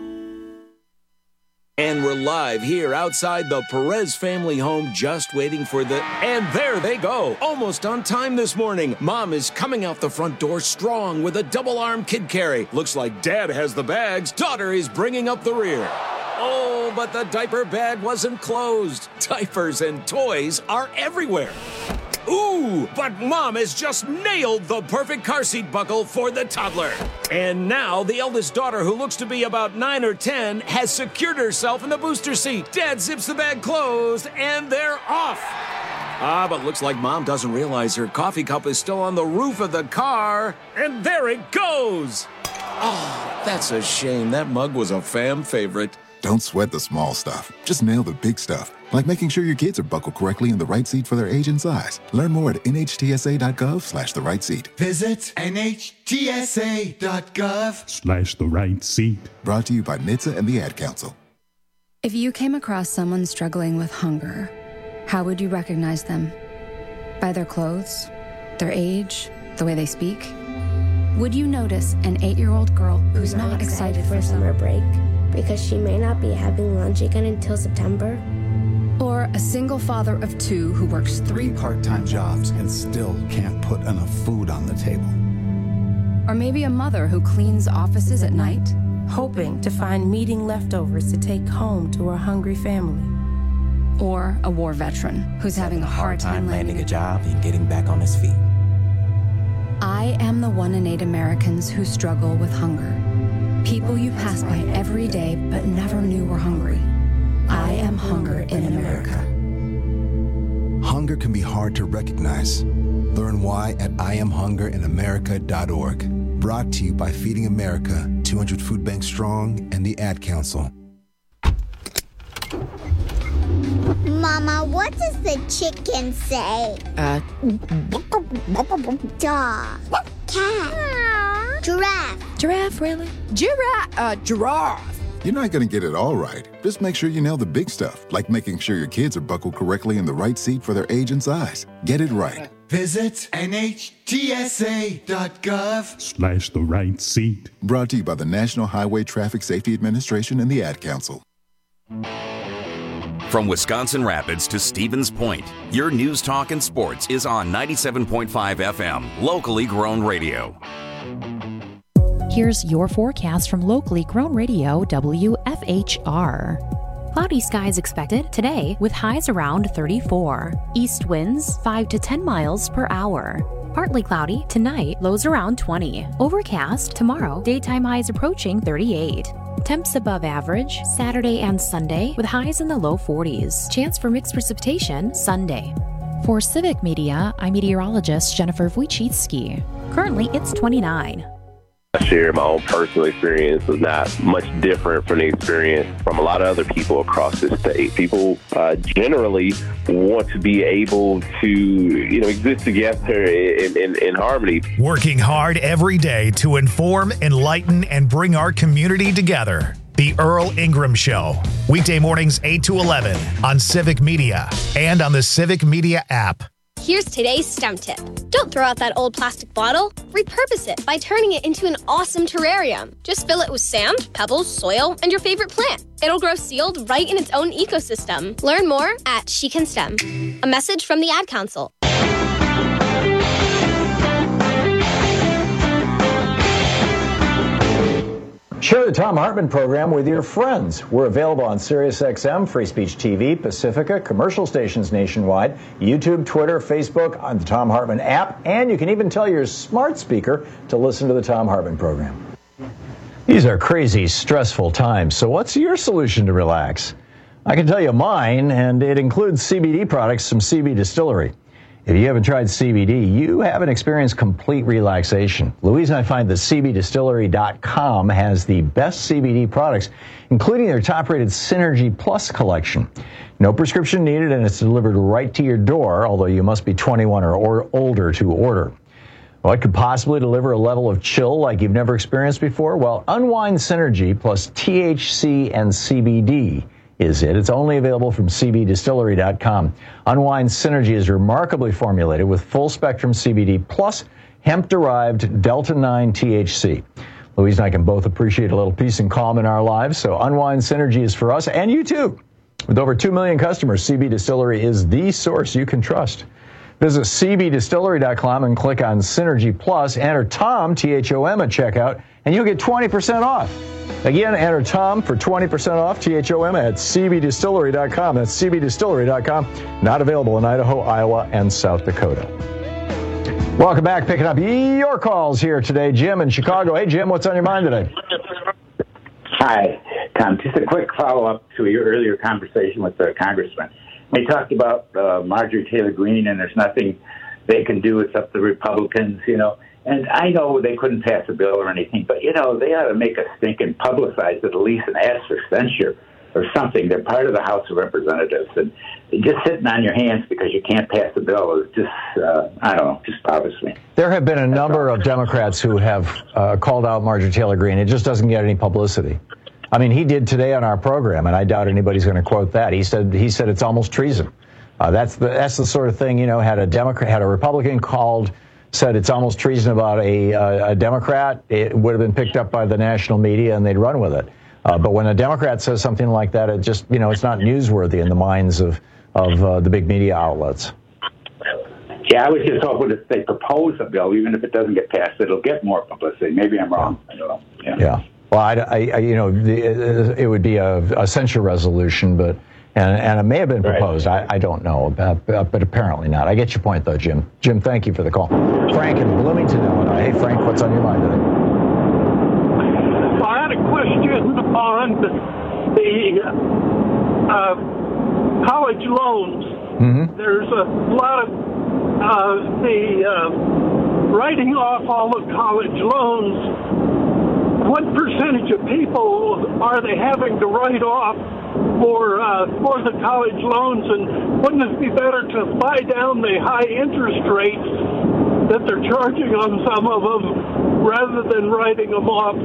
[SPEAKER 11] And we're live here outside the Perez family home, just waiting for the... And there they go, almost on time this morning. Mom is coming out the front door strong with a double-arm kid carry. Looks like Dad has the bags. Daughter is bringing up the rear. Oh, but the diaper bag wasn't closed. Diapers and toys are everywhere. Ooh, but Mom has just nailed the perfect car seat buckle for the toddler. And now the eldest daughter, who looks to be about nine or ten, has secured herself in the booster seat. Dad zips the bag closed, and they're off. Ah, but looks like Mom doesn't realize her coffee cup is still on the roof of the car. And there it goes. Oh, that's a shame. That mug was a fam favorite.
[SPEAKER 17] Don't sweat the small stuff. Just nail the big stuff, like making sure your kids are buckled correctly in the right seat for their age and size. Learn more at N H T S A dot gov slash the right seat.
[SPEAKER 12] Visit N H T S A dot gov
[SPEAKER 25] slash the right seat.
[SPEAKER 17] Brought to you by N H T S A and the Ad Council.
[SPEAKER 14] If you came across someone struggling with hunger, how would you recognize them? By their clothes, their age, the way they speak? Would you notice an eight-year-old girl who's not, not excited, excited for summer break because she may not be having lunch again until September? Or a single father of two who works three
[SPEAKER 26] part-time jobs and still can't put enough food on the table?
[SPEAKER 14] Or maybe a mother who cleans offices at night,
[SPEAKER 27] hoping to find meeting leftovers to take home to her hungry family.
[SPEAKER 14] Or a war veteran who's having a hard time landing
[SPEAKER 28] a job and getting back on his feet.
[SPEAKER 14] I am the one in eight Americans who struggle with hunger. People you pass by every day but never knew were hungry. I am hunger in America.
[SPEAKER 26] Hunger can be hard to recognize. Learn why at I am hunger in America dot org. Brought to you by Feeding America, two hundred Food Banks Strong, and the Ad Council.
[SPEAKER 29] Mama, what does the chicken say?
[SPEAKER 3] Uh...
[SPEAKER 29] Dog. Cat. Giraffe.
[SPEAKER 3] Giraffe, really? Giraffe. Uh, giraffe.
[SPEAKER 17] You're not going to get it all right. Just make sure you nail the big stuff, like making sure your kids are buckled correctly in the right seat for their age and size. Get it right.
[SPEAKER 12] Visit N H T S A dot gov
[SPEAKER 25] slash the right seat.
[SPEAKER 17] Brought to you by the National Highway Traffic Safety Administration and the Ad Council.
[SPEAKER 30] From Wisconsin Rapids to Stevens Point, your news, talk, and sports is on ninety-seven point five F M, locally grown radio.
[SPEAKER 21] Here's your forecast from locally grown radio W F H R. Cloudy skies expected today with highs around thirty-four. East winds five to ten miles per hour. Partly cloudy tonight, lows around twenty. Overcast tomorrow, daytime highs approaching thirty-eight. Temps above average Saturday and Sunday with highs in the low forties. Chance for mixed precipitation Sunday. For Civic Media, I'm meteorologist Jennifer Wojcicki. Currently, it's twenty-nine.
[SPEAKER 31] Last year, my own personal experience was not much different from the experience from a lot of other people across the state. People uh, generally want to be able to, you know, exist together in, in, in harmony.
[SPEAKER 32] Working hard every day to inform, enlighten, and bring our community together. The Earl Ingram Show. Weekday mornings eight to eleven on Civic Media and on the Civic Media app.
[SPEAKER 33] Here's today's STEM tip. Don't throw out that old plastic bottle. Repurpose it by turning it into an awesome terrarium. Just fill it with sand, pebbles, soil, and your favorite plant. It'll grow sealed right in its own ecosystem. Learn more at She Can STEM. A message from the Ad Council.
[SPEAKER 24] Share the Thom Hartmann program with your friends. We're available on SiriusXM, Free Speech T V, Pacifica, commercial stations nationwide, YouTube, Twitter, Facebook, on the Thom Hartmann app, and you can even tell your smart speaker to listen to the Thom Hartmann program. These are crazy, stressful times, so what's your solution to relax? I can tell you mine, and it includes C B D products from C B Distillery. If you haven't tried C B D, you haven't experienced complete relaxation. Louise and I find that C B Distillery dot com has the best C B D products, including their top-rated Synergy Plus collection. No prescription needed, and it's delivered right to your door, although you must be twenty-one or, or older to order. What could possibly deliver a level of chill like you've never experienced before? Well, Unwind Synergy plus T H C and C B D is it. It's only available from C B Distillery dot com. Unwind Synergy is remarkably formulated with full-spectrum C B D plus hemp-derived Delta nine T H C. Louise and I can both appreciate a little peace and calm in our lives, so Unwind Synergy is for us and you too. With over two million customers, C B Distillery is the source you can trust. Visit C B Distillery dot com and click on Synergy Plus. Enter Tom, T H O M, at checkout, and you'll get twenty percent off. Again, enter Tom for twenty percent off, T H O M, at C B Distillery dot com. That's C B Distillery dot com. Not available in Idaho, Iowa, and South Dakota. Welcome back. Picking up your calls here today. Jim in Chicago. Hey, Jim, what's on your mind today?
[SPEAKER 1] Hi, Tom. Just a quick follow-up to your earlier conversation with the congressman. They talked about uh, Marjorie Taylor Greene, and there's nothing they can do. It's up to the Republicans, you know. And I know they couldn't pass a bill or anything, but, you know, they ought to make a stink and publicize it at least and ask for censure or something. They're part of the House of Representatives. And just sitting on your hands because you can't pass a bill is just, uh, I don't know, just bothers me.
[SPEAKER 24] There have been a number of Democrats who have uh, called out Marjorie Taylor Greene. It just doesn't get any publicity. I mean, he did today on our program, and I doubt anybody's going to quote that. He said he said it's almost treason. Uh, that's the that's the sort of thing, you know, had a Democrat, had a Republican called, said it's almost treason about a, a, a Democrat, it would have been picked up by the national media and they'd run with it. Uh, but when a Democrat says something like that, it just, you know, it's not newsworthy in the minds of, of uh, the big media outlets.
[SPEAKER 1] Yeah, I was just hoping if they propose a bill, even if it doesn't get passed, it'll get more publicity. Maybe I'm wrong. I don't know. Yeah.
[SPEAKER 24] yeah. Well, I, I, you know, the, it would be a, a censure resolution, but and, and it may have been proposed. Right. I, I don't know, but, but apparently not. I get your point, though, Jim. Jim, thank you for the call. Frank in Bloomington, Illinois. Hey, Frank, what's on your mind today?
[SPEAKER 2] Well, I had a question on the uh, college loans.
[SPEAKER 24] Mm-hmm.
[SPEAKER 2] There's a lot of uh, the uh, writing off all the college loans. What percentage of people are they having to write off for uh, for the college loans? And wouldn't it be better to buy down the high interest rates that they're charging on some of them rather than writing them off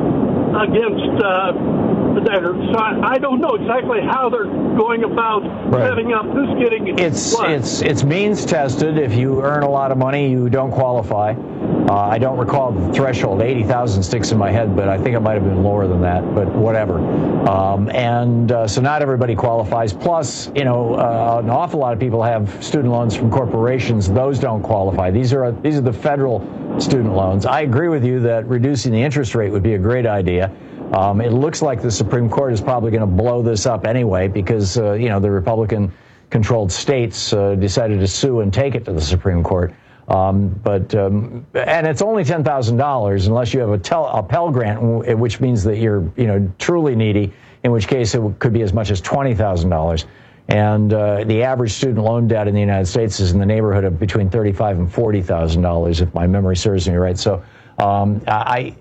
[SPEAKER 2] against uh, the debtor? So I, I don't know exactly how they're going about right. setting up this getting
[SPEAKER 24] it's what? it's it's means tested. If you earn a lot of money, you don't qualify. Uh, I don't recall the threshold. eighty thousand sticks in my head, but I think it might have been lower than that, but whatever. Um, and uh, so not everybody qualifies. Plus, you know, uh, an awful lot of people have student loans from corporations. Those don't qualify. These are these are the federal student loans. I agree with you that reducing the interest rate would be a great idea. Um, it looks like the Supreme Court is probably going to blow this up anyway because, uh, you know, the Republican-controlled states uh, decided to sue and take it to the Supreme Court. Um, but um, and it's only ten thousand dollars unless you have a, tel- a Pell Grant, which means that you're, you know, truly needy, in which case it could be as much as twenty thousand dollars. And uh, the average student loan debt in the United States is in the neighborhood of between thirty-five and forty thousand dollars, if my memory serves me right. So um, I,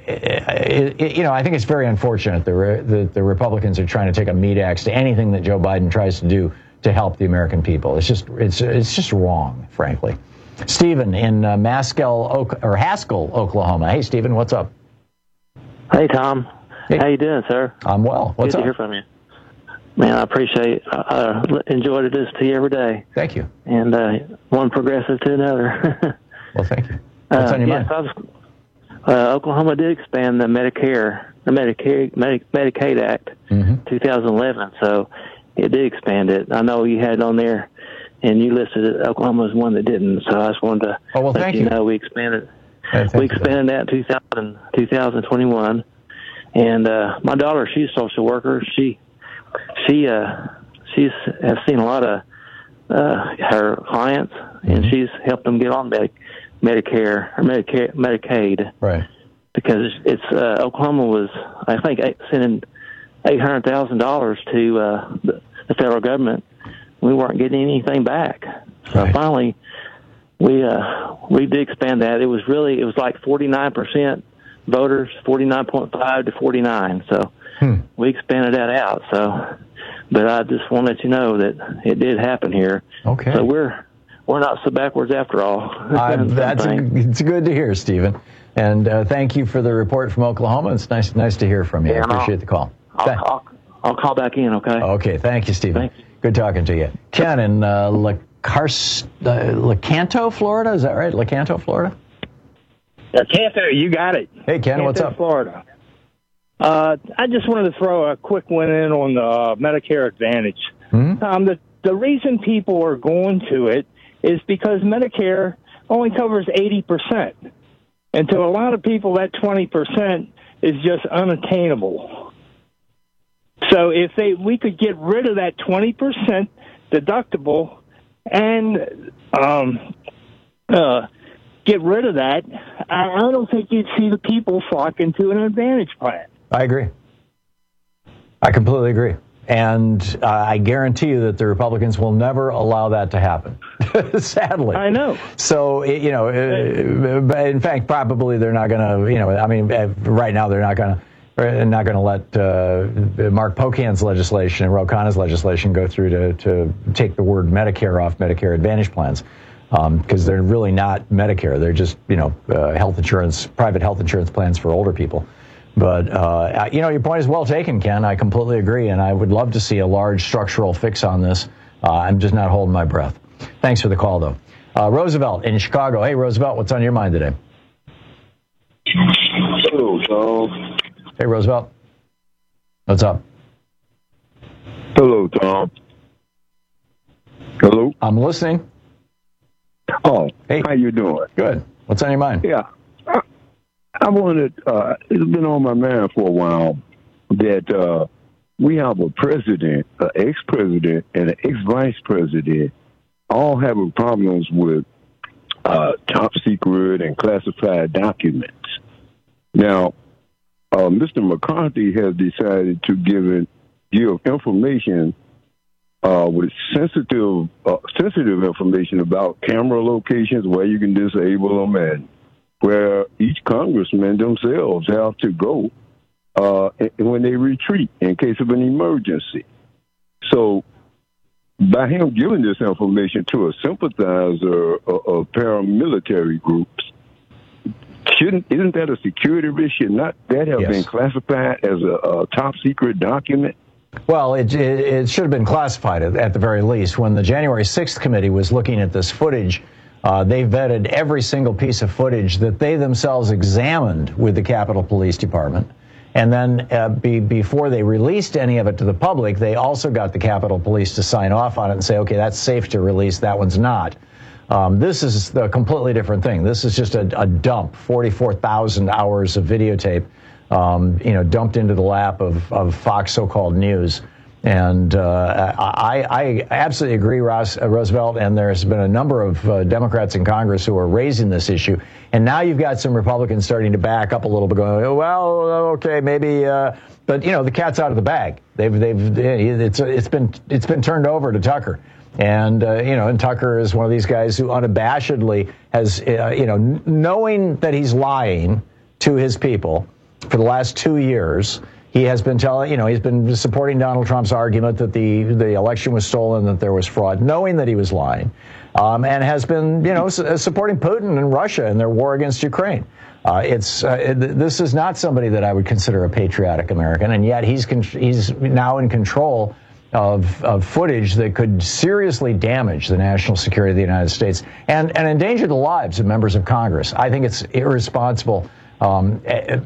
[SPEAKER 24] it, it, you know, I think it's very unfortunate that re- the, the Republicans are trying to take a meat axe to anything that Joe Biden tries to do to help the American people. It's just it's it's just wrong, frankly. Stephen in uh, Maskell, Oak, or Haskell, Oklahoma. Hey, Stephen, what's up?
[SPEAKER 4] Hey, Tom.
[SPEAKER 24] Hey.
[SPEAKER 4] How you doing, sir?
[SPEAKER 24] I'm well. What's
[SPEAKER 4] Good
[SPEAKER 24] up?
[SPEAKER 4] to hear from you. Man, I appreciate I uh, enjoy this to you every day.
[SPEAKER 24] Thank you.
[SPEAKER 4] And uh, one progressive to another.
[SPEAKER 24] Well, thank you. What's
[SPEAKER 4] uh,
[SPEAKER 24] on your
[SPEAKER 4] yes,
[SPEAKER 24] mind?
[SPEAKER 4] I was, uh, Oklahoma did expand the Medicare, the Medicare, Medi- Medicaid Act,
[SPEAKER 24] mm-hmm.
[SPEAKER 4] two thousand eleven, so it did expand it. I know you had it on there, and you listed it, Oklahoma as one that didn't, so I just wanted to
[SPEAKER 24] oh, well,
[SPEAKER 4] let
[SPEAKER 24] thank
[SPEAKER 4] you,
[SPEAKER 24] you
[SPEAKER 4] know we expanded
[SPEAKER 24] hey,
[SPEAKER 4] we expanded that in two thousand, two thousand twenty-one. And uh, my daughter, she's a social worker. She she uh, she's has seen a lot of uh, her clients, mm-hmm. and she's helped them get on Medi- Medicare or Medicare, Medicaid.
[SPEAKER 24] Right.
[SPEAKER 4] Because it's uh, Oklahoma was, I think, eight, sending eight hundred thousand dollars to uh, the, the federal government. We weren't getting anything back. So
[SPEAKER 24] right.
[SPEAKER 4] finally, we uh, we did expand that. It was really it was like forty-nine percent voters, forty-nine point five to forty-nine. So hmm. we expanded that out. So, but I just want to let you know that it did happen here.
[SPEAKER 24] Okay.
[SPEAKER 4] So we're we're not so backwards after all.
[SPEAKER 24] uh, that's a, it's good to hear, Stephen. And uh, thank you for the report from Oklahoma. It's nice nice to hear from you.
[SPEAKER 4] Yeah,
[SPEAKER 24] I appreciate
[SPEAKER 4] I'll,
[SPEAKER 24] the call.
[SPEAKER 4] I'll, I'll, I'll call back in, okay?
[SPEAKER 24] Okay, thank you, Stephen.
[SPEAKER 4] Thank you.
[SPEAKER 24] Good talking to you. Ken in uh, La, Cars, uh, Lecanto, Florida. Is that right? Lecanto, Florida?
[SPEAKER 5] Lecanto, you got it.
[SPEAKER 24] Hey, Ken,
[SPEAKER 5] Lecanto,
[SPEAKER 24] what's up?
[SPEAKER 5] Florida. Uh, I just wanted to throw a quick one in on the uh, Medicare Advantage.
[SPEAKER 24] Mm-hmm.
[SPEAKER 5] Um, the, the reason people are going to it is because Medicare only covers eighty percent. And to a lot of people, that twenty percent is just unattainable. So if they we could get rid of that twenty percent deductible and um, uh, get rid of that, I, I don't think you'd see the people flocking to an Advantage plan.
[SPEAKER 24] I agree. I completely agree. And uh, I guarantee you that the Republicans will never allow that to happen, sadly.
[SPEAKER 5] I know.
[SPEAKER 24] So, you know, uh, in fact, probably they're not going to, you know, I mean, right now they're not going to. They're not going to let uh, Mark Pocan's legislation and Ro Khanna's legislation go through to, to take the word Medicare off Medicare Advantage plans, because um, they're really not Medicare. They're just, you know, uh, health insurance, private health insurance plans for older people. But, uh, you know, your point is well taken, Ken. I completely agree, and I would love to see a large structural fix on this. Uh, I'm just not holding my breath. Thanks for the call, though. Uh, Roosevelt in Chicago. Hey, Roosevelt, what's on your mind today?
[SPEAKER 6] Hello, Tom.
[SPEAKER 24] Hey, Roosevelt. What's up?
[SPEAKER 6] Hello, Tom. Hello?
[SPEAKER 24] I'm listening.
[SPEAKER 6] Oh,
[SPEAKER 24] hey.
[SPEAKER 6] How you doing?
[SPEAKER 24] Good. What's on your mind?
[SPEAKER 6] Yeah. I, I wanted, uh, it's been on my mind for a while that uh, we have a president, an ex-president, and an ex-vice president all having problems with uh, top secret and classified documents. Now, Uh, Mister McCarthy has decided to give it, give information uh, with sensitive uh, sensitive information about camera locations, where you can disable them, and where each congressman themselves have to go uh, when they retreat in case of an emergency. So, by him giving this information to a sympathizer of, of paramilitary groups, Shouldn't isn't that a security risk? Should not that have yes. been classified as a, a top secret document?
[SPEAKER 24] Well, it, it, it should have been classified at, at the very least. When the January sixth committee was looking at this footage, uh, they vetted every single piece of footage that they themselves examined with the Capitol Police Department. And then uh, be, before they released any of it to the public, they also got the Capitol Police to sign off on it and say, okay, that's safe to release, that one's not. Um, this is a completely different thing. This is just a, a dump, forty-four thousand hours of videotape, um, you know, dumped into the lap of, of Fox so-called news. And uh, I, I absolutely agree, Ross, uh, Roosevelt, and there's been a number of uh, Democrats in Congress who are raising this issue. And now you've got some Republicans starting to back up a little bit, going, oh, well, okay, maybe, uh, but, you know, the cat's out of the bag. They've, they've, it's, it's been, it's been turned over to Tucker. And, uh, you know, and Tucker is one of these guys who unabashedly has, uh, you know, knowing that he's lying to his people for the last two years, he has been telling, you know, he's been supporting Donald Trump's argument that the, the election was stolen, that there was fraud, knowing that he was lying, um, and has been, you know, su- supporting Putin and Russia in their war against Ukraine. Uh, it's uh, it, this is not somebody that I would consider a patriotic American, and yet he's con- he's now in control Of, of footage that could seriously damage the national security of the United States and, and endanger the lives of members of Congress. I think it's irresponsible um,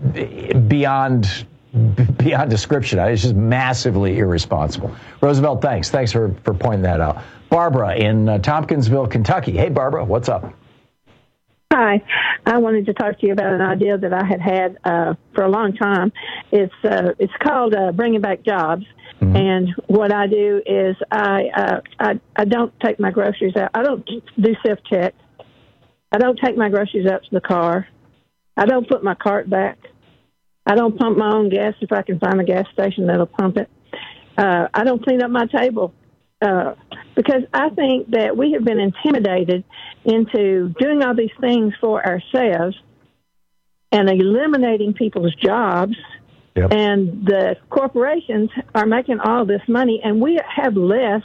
[SPEAKER 24] beyond beyond description. It's just massively irresponsible. Roosevelt, thanks. Thanks for, for pointing that out. Barbara in uh, Tompkinsville, Kentucky. Hey, Barbara, what's up?
[SPEAKER 7] Hi. I wanted to talk to you about an idea that I had had uh, for a long time. It's, uh, it's called uh, Bringing Back Jobs. Mm-hmm. And what I do is I, uh, I I don't take my groceries out. I don't do self-check. I don't take my groceries out to the car. I don't put my cart back. I don't pump my own gas if I can find a gas station that'll pump it. Uh, I don't clean up my table uh, because I think that we have been intimidated into doing all these things for ourselves and eliminating people's jobs. Yep. And the corporations are making all this money, and we have less.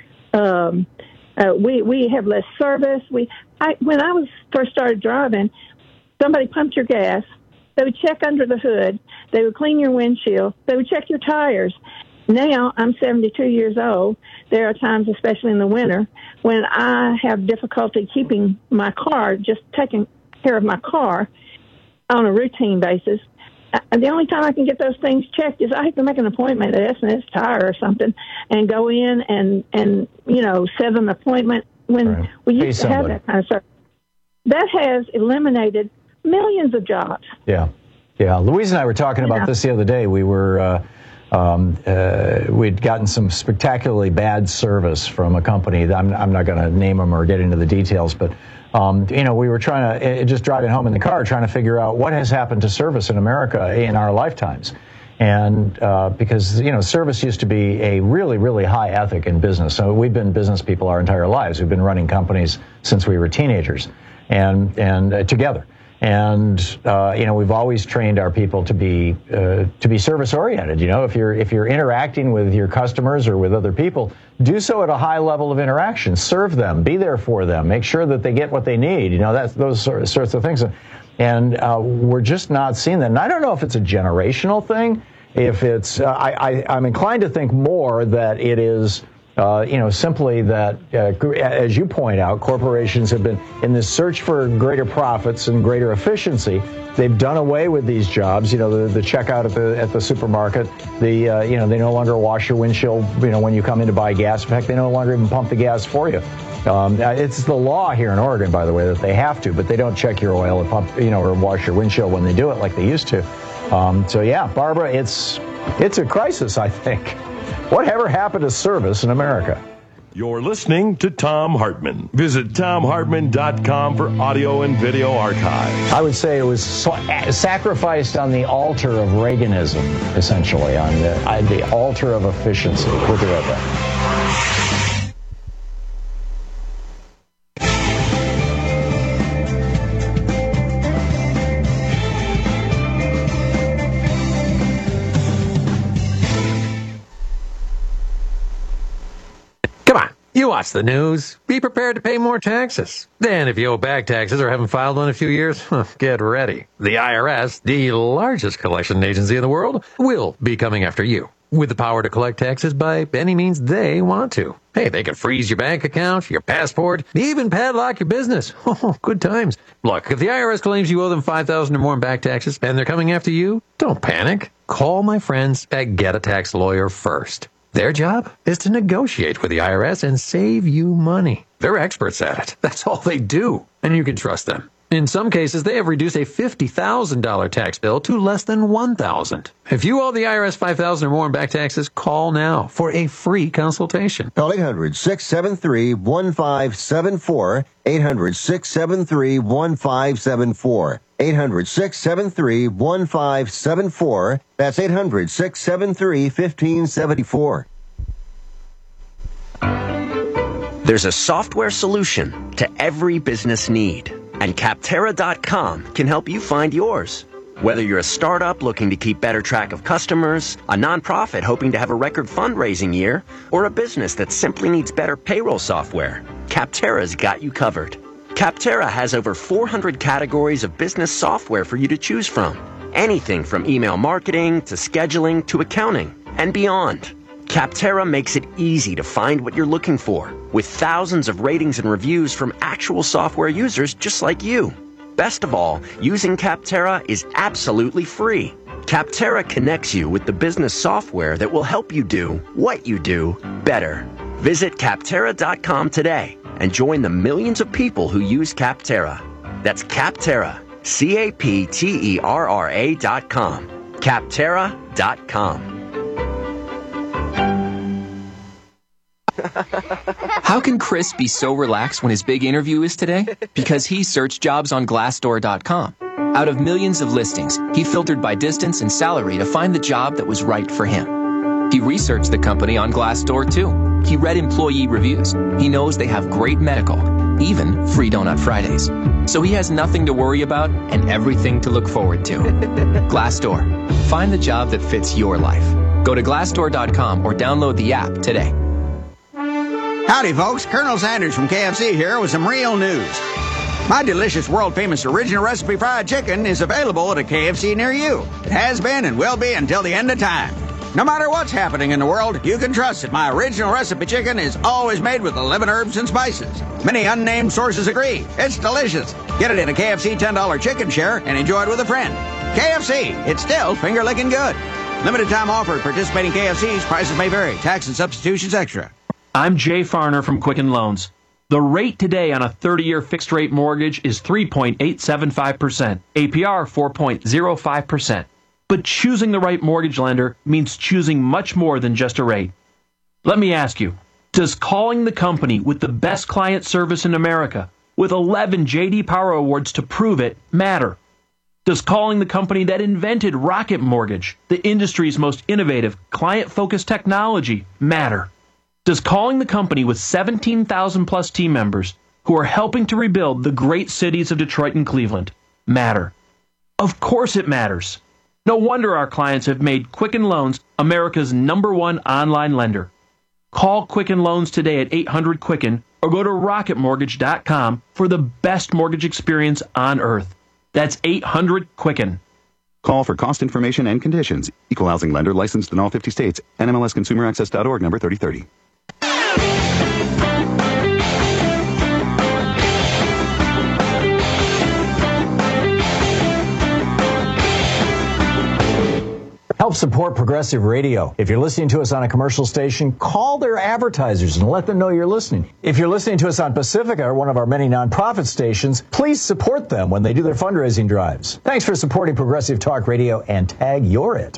[SPEAKER 7] Um, uh, we we have less service. We I, when I was first started driving, somebody pumped your gas. They would check under the hood. They would clean your windshield. They would check your tires. Now I'm seventy-two years old. There are times, especially in the winter, when I have difficulty keeping my car, just taking care of my car on a routine basis. And the only time I can get those things checked is I have to make an appointment at S and S Tire or something and go in and, and you know, set an appointment when right. we used to have that kind of service. That has eliminated millions of jobs.
[SPEAKER 24] Yeah. Yeah. Louise and I were talking about yeah. this the other day. We were, uh, um, uh, we'd gotten some spectacularly bad service from a company that I'm, I'm not going to name them or get into the details, but Um, you know, we were trying to, uh, just driving home in the car, trying to figure out what has happened to service in America in our lifetimes. And uh, because, you know, service used to be a really, really high ethic in business. So we've been business people our entire lives. We've been running companies since we were teenagers and, and uh, together. And, uh, you know, we've always trained our people to be uh, to be service oriented. You know, if you're if you're interacting with your customers or with other people, do so at a high level of interaction. Serve them, be there for them, make sure that they get what they need. You know, that's those sort, sorts of things. And uh, we're just not seeing that. And I don't know if it's a generational thing. If it's, uh, I, I, I'm inclined to think more that it is. Uh, you know, simply that, uh, as you point out, corporations have been in this search for greater profits and greater efficiency. They've done away with these jobs. You know, the, the checkout at the at the supermarket. The uh, you know, they no longer wash your windshield. You know, when you come in to buy gas. In fact, they no longer even pump the gas for you. Um, it's the law here in Oregon, by the way, that they have to, but they don't check your oil or pump, you know, or wash your windshield when they do it like they used to. Um, so yeah, Barbara, it's it's a crisis, I think. Whatever happened to service in America?
[SPEAKER 8] You're listening to Thom Hartmann. Visit Thom Hartmann dot com for audio and video archives.
[SPEAKER 24] I would say it was sacrificed on the altar of Reaganism, essentially, on the, on the altar of efficiency. We'll be right back.
[SPEAKER 9] You watch the news. Be prepared to pay more taxes. Then, if you owe back taxes or haven't filed one in a few years, get ready. The I R S, the largest collection agency in the world, will be coming after you with the power to collect taxes by any means they want to. Hey, they can freeze your bank account, your passport, even padlock your business. Oh, good times. Look, if the I R S claims you owe them five thousand dollars or more in back taxes and they're coming after you, don't panic. Call my friends at Get a Tax Lawyer first. Their job is to negotiate with the I R S and save you money. They're experts at it. That's all they do. And you can trust them. In some cases, they have reduced a fifty thousand dollars tax bill to less than one thousand dollars. If you owe the I R S five thousand dollars or more in back taxes, call now for a free consultation.
[SPEAKER 10] Call eight hundred, six seven three, one five seven four, eight hundred, six seven three, one five seven four. eight hundred, six seven three, one five seven four. That's eight hundred, six seven three, one five seven four.
[SPEAKER 11] There's a software solution to every business need, and Capterra dot com can help you find yours. Whether you're a startup looking to keep better track of customers, a nonprofit hoping to have a record fundraising year, or a business that simply needs better payroll software, Capterra's got you covered. Capterra has over four hundred categories of business software for you to choose from. Anything from email marketing to scheduling to accounting and beyond. Capterra makes it easy to find what you're looking for, with thousands of ratings and reviews from actual software users just like you. Best of all, using Capterra is absolutely free. Capterra connects you with the business software that will help you do what you do better. Visit Capterra dot com today and join the millions of people who use Capterra. That's Capterra, C A P T E R R A dot com. Capterra dot com.
[SPEAKER 13] How can Chris be so relaxed when his big interview is today? Because he searched jobs on Glassdoor dot com. Out of millions of listings, he filtered by distance and salary to find the job that was right for him. He researched the company on Glassdoor too. He read employee reviews. He knows they have great medical, even free Donut Fridays. So he has nothing to worry about and everything to look forward to. Glassdoor. Find the job that fits your life. Go to glassdoor dot com or download the app today.
[SPEAKER 3] Howdy, folks. Colonel Sanders from K F C here with some real news. My delicious, world-famous original recipe fried chicken is available at a K F C near you. It has been and will be until the end of time. No matter what's happening in the world, you can trust that my original recipe chicken is always made with eleven herbs and spices. Many unnamed sources agree. It's delicious. Get it in a K F C ten dollar chicken share and enjoy it with a friend. K F C, it's still finger-licking good. Limited time offer at participating K F Cs. Prices may vary. Tax and substitutions extra.
[SPEAKER 14] I'm Jay Farner from Quicken Loans. The rate today on a thirty-year fixed-rate mortgage is three point eight seven five percent, A P R four point zero five percent. But choosing the right mortgage lender means choosing much more than just a rate. Let me ask you, does calling the company with the best client service in America, with eleven J D Power Awards to prove it, matter? Does calling the company that invented Rocket Mortgage, the industry's most innovative, client-focused technology, matter? Does calling the company with seventeen thousand plus team members who are helping to rebuild the great cities of Detroit and Cleveland matter? Of course it matters. No wonder our clients have made Quicken Loans America's number one online lender. Call Quicken Loans today at eight hundred Quicken or go to rocket mortgage dot com for the best mortgage experience on earth. That's eight hundred Quicken.
[SPEAKER 15] Call for cost information and conditions. Equal housing lender licensed in all fifty states. N M L S consumer access dot org number thirty thirty.
[SPEAKER 24] Help support Progressive Radio. If you're listening to us on a commercial station, call their advertisers and let them know you're listening. If you're listening to us on Pacifica, or one of our many nonprofit stations, please support them when they do their fundraising drives. Thanks for supporting Progressive Talk Radio, and tag you're it.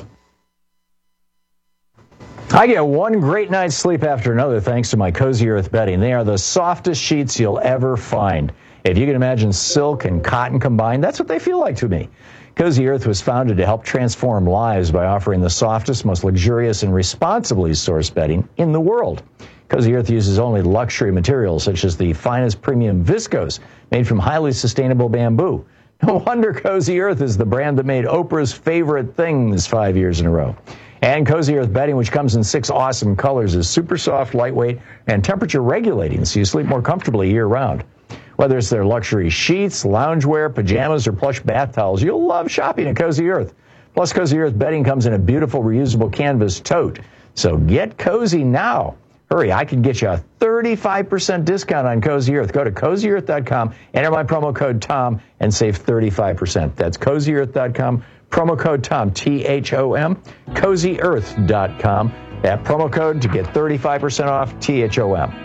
[SPEAKER 24] I get one great night's sleep after another thanks to my Cozy Earth bedding. They are the softest sheets you'll ever find. If you can imagine silk and cotton combined, that's what they feel like to me. Cozy Earth was founded to help transform lives by offering the softest, most luxurious, and responsibly sourced bedding in the world. Cozy Earth uses only luxury materials such as the finest premium viscose made from highly sustainable bamboo. No wonder Cozy Earth is the brand that made Oprah's favorite things five years in a row. And Cozy Earth bedding, which comes in six awesome colors, is super soft, lightweight, and temperature regulating, so you sleep more comfortably year-round. Whether it's their luxury sheets, loungewear, pajamas, or plush bath towels, you'll love shopping at Cozy Earth. Plus, Cozy Earth bedding comes in a beautiful reusable canvas tote. So get cozy now. Hurry, I can get you a thirty-five percent discount on Cozy Earth. Go to cozy earth dot com, enter my promo code TOM, and save thirty-five percent. That's cozy earth dot com, promo code TOM, T H O M, cozy earth dot com. That promo code to get thirty-five percent off, T H O M.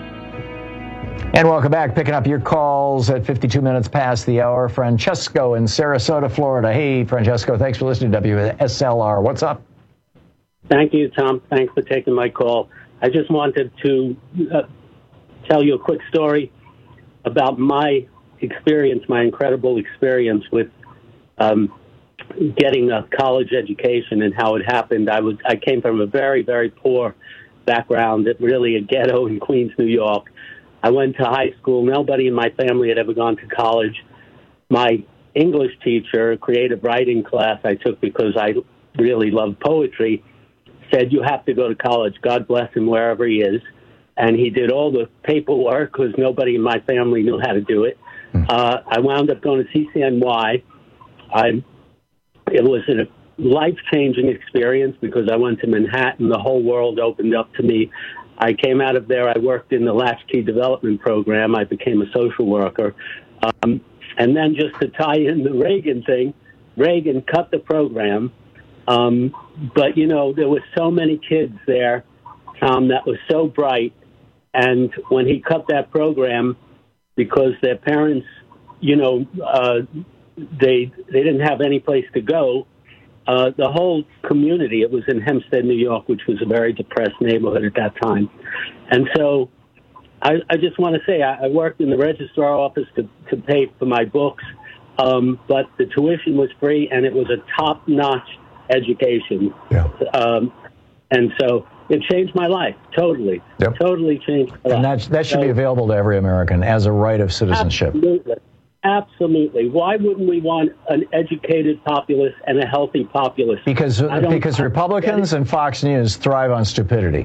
[SPEAKER 24] And welcome back. Picking up your calls at fifty-two minutes past the hour. Francesco in Sarasota, Florida. Hey, Francesco, thanks for listening to W S L R. What's up?
[SPEAKER 16] Thank you, Tom. Thanks for taking my call. I just wanted to uh, tell you a quick story about my experience, my incredible experience with um, getting a college education and how it happened. I was I came from a very, very poor background, really a ghetto in Queens, New York. I went to high school. Nobody in my family had ever gone to college. My English teacher, a creative writing class I took because I really loved poetry, said, you have to go to college. God bless him wherever he is. And he did all the paperwork because nobody in my family knew how to do it. Uh, I wound up going to C C N Y. I, it was a life-changing experience because I went to Manhattan. The whole world opened up to me. I came out of there. I worked in the Latchkey Development Program. I became a social worker. Um, and then just to tie in the Reagan thing, Reagan cut the program. Um, but, you know, there were so many kids there, Tom, that was so bright. And when he cut that program, because their parents, you know, uh, they they didn't have any place to go, Uh, the whole community, it was in Hempstead, New York, which was a very depressed neighborhood at that time. And so I, I just want to say I, I worked in the registrar office to, to pay for my books, um, but the tuition was free, and it was a top-notch education.
[SPEAKER 24] Yeah.
[SPEAKER 16] Um, and so it changed my life. Totally.
[SPEAKER 24] Yep.
[SPEAKER 16] Totally changed my
[SPEAKER 24] and
[SPEAKER 16] life.
[SPEAKER 24] that, that should
[SPEAKER 16] so,
[SPEAKER 24] be available to every American as a right of citizenship.
[SPEAKER 16] Absolutely. Absolutely. Why wouldn't we want an educated populace and a healthy populace?
[SPEAKER 24] Because because Republicans and Fox News thrive on stupidity.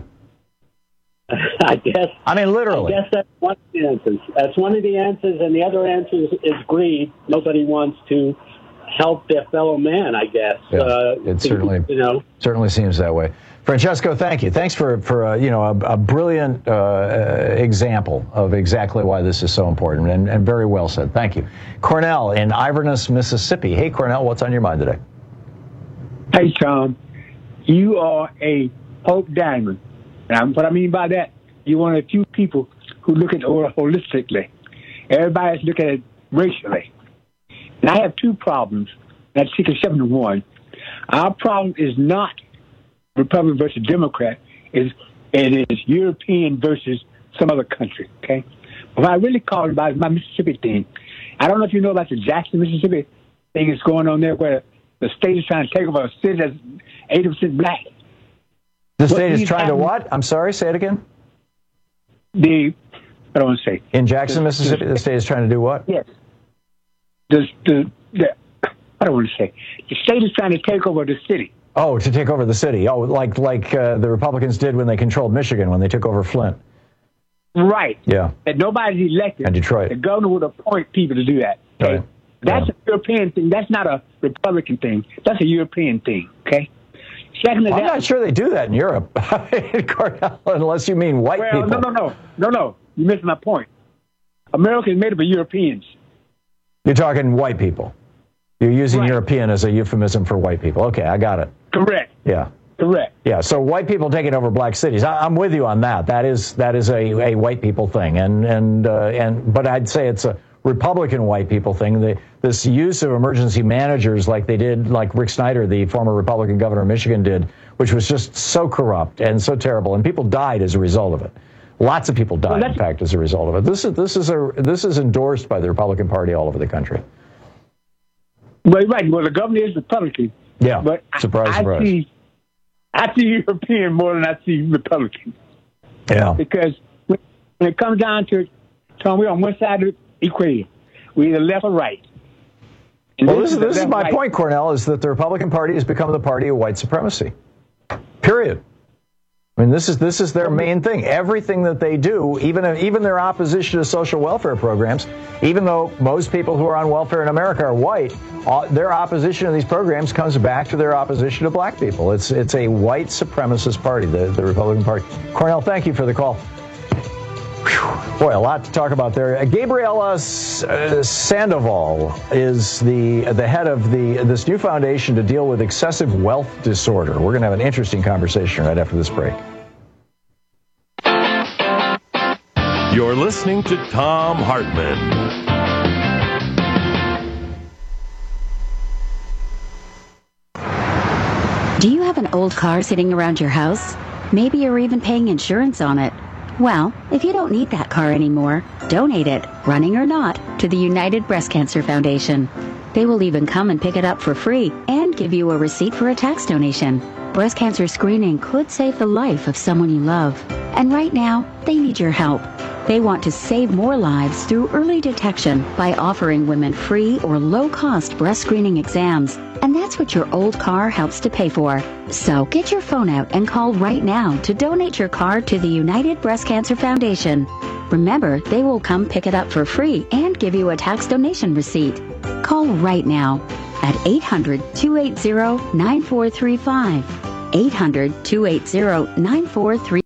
[SPEAKER 16] I guess.
[SPEAKER 24] I mean, literally.
[SPEAKER 16] I guess that's one of the answers. That's one of the answers, and the other answer is, is greed. Nobody wants to help their fellow man, I guess.
[SPEAKER 24] Yeah,
[SPEAKER 16] uh,
[SPEAKER 24] it certainly,
[SPEAKER 16] you know,
[SPEAKER 24] certainly seems that way. Francesco, thank you. Thanks for, for uh, you know, a, a brilliant uh, example of exactly why this is so important, and, and very well said. Thank you. Cornell in Iverness, Mississippi. Hey, Cornell, what's on your mind today?
[SPEAKER 12] Hey, Tom. You are a Hope Diamond. And what I mean by that, you're one of the few people who look at it holistically. Everybody's looking at it racially. And I have two problems. That's six or seven to one. Our problem is not Republican versus Democrat. Is it is European versus some other country. Okay. But what I really called about is my Mississippi thing. I don't know if you know about the Jackson, Mississippi thing that's going on there, where the state is trying to take over a city that's eighty percent black.
[SPEAKER 24] The state is trying to what? I'm sorry, say it again.
[SPEAKER 12] The, I don't want to say.
[SPEAKER 24] In Jackson, Mississippi, the state is trying to do what?
[SPEAKER 12] Yes. The, the, the, I don't want to say. The state is trying to take over the city.
[SPEAKER 24] Oh, to take over the city. Oh, like like uh, the Republicans did when they controlled Michigan, when they took over Flint.
[SPEAKER 12] Right.
[SPEAKER 24] Yeah.
[SPEAKER 12] And nobody's elected.
[SPEAKER 24] And Detroit.
[SPEAKER 12] The governor would appoint people to do that. Okay.
[SPEAKER 24] Right.
[SPEAKER 12] That's
[SPEAKER 24] yeah.
[SPEAKER 12] a European thing. That's not a Republican thing. That's a European thing. Okay. Second,
[SPEAKER 24] I'm
[SPEAKER 12] that,
[SPEAKER 24] not sure they do that in Europe, Cornell, unless you mean white
[SPEAKER 12] well,
[SPEAKER 24] people.
[SPEAKER 12] No, no, no, no, no. You missed my point. America is made up of Europeans.
[SPEAKER 24] You're talking white people. You're using
[SPEAKER 12] right.
[SPEAKER 24] European as a euphemism for white people. Okay, I got it.
[SPEAKER 12] Correct.
[SPEAKER 24] Yeah.
[SPEAKER 12] Correct.
[SPEAKER 24] Yeah. So white people taking over black cities. I, I'm with you on that. That is that is a, a white people thing, and and uh, and but I'd say it's a Republican white people thing. The, this use of emergency managers like they did, like Rick Snyder, the former Republican governor of Michigan, did, which was just so corrupt and so terrible, and people died as a result of it. Lots of people died, well, in fact, as a result of it. This is this is a this is endorsed by the Republican Party all over the country.
[SPEAKER 12] Well, right. Well, the governor is Republican.
[SPEAKER 24] Yeah.
[SPEAKER 12] But
[SPEAKER 24] surprise,
[SPEAKER 12] I,
[SPEAKER 24] surprise.
[SPEAKER 12] I see, I see European more than I see Republican.
[SPEAKER 24] Yeah.
[SPEAKER 12] Because when, when it comes down to it, Tom, we're on one side of the equation. We're either left or right. And
[SPEAKER 24] well, this, this,
[SPEAKER 12] is,
[SPEAKER 24] this is my
[SPEAKER 12] right.
[SPEAKER 24] point, Cornell, is that the Republican Party has become the party of white supremacy. Period. I mean, this is this is their main thing. Everything that they do, even even their opposition to social welfare programs, even though most people who are on welfare in America are white, uh, their opposition to these programs comes back to their opposition to black people. It's it's a white supremacist party, the, the Republican Party. Cornell, thank you for the call. Whew. Boy, a lot to talk about there. Uh, Gabriela uh, Sandoval is the the head of the this new foundation to deal with excessive wealth disorder. We're going to have an interesting conversation right after this break.
[SPEAKER 8] You're listening to Thom Hartmann.
[SPEAKER 17] Do you have an old car sitting around your house? Maybe you're even paying insurance on it. Well, if you don't need that car anymore, donate it, running or not, to the United Breast Cancer Foundation. They will even come and pick it up for free and give you a receipt for a tax donation. Breast cancer screening could save the life of someone you love. And right now, they need your help. They want to save more lives through early detection by offering women free or low-cost breast screening exams. And that's what your old car helps to pay for. So get your phone out and call right now to donate your car to the United Breast Cancer Foundation. Remember, they will come pick it up for free and give you a tax donation receipt. Call right now at eight hundred, two eight zero, nine four three five. eight hundred, two eight zero, nine four three five.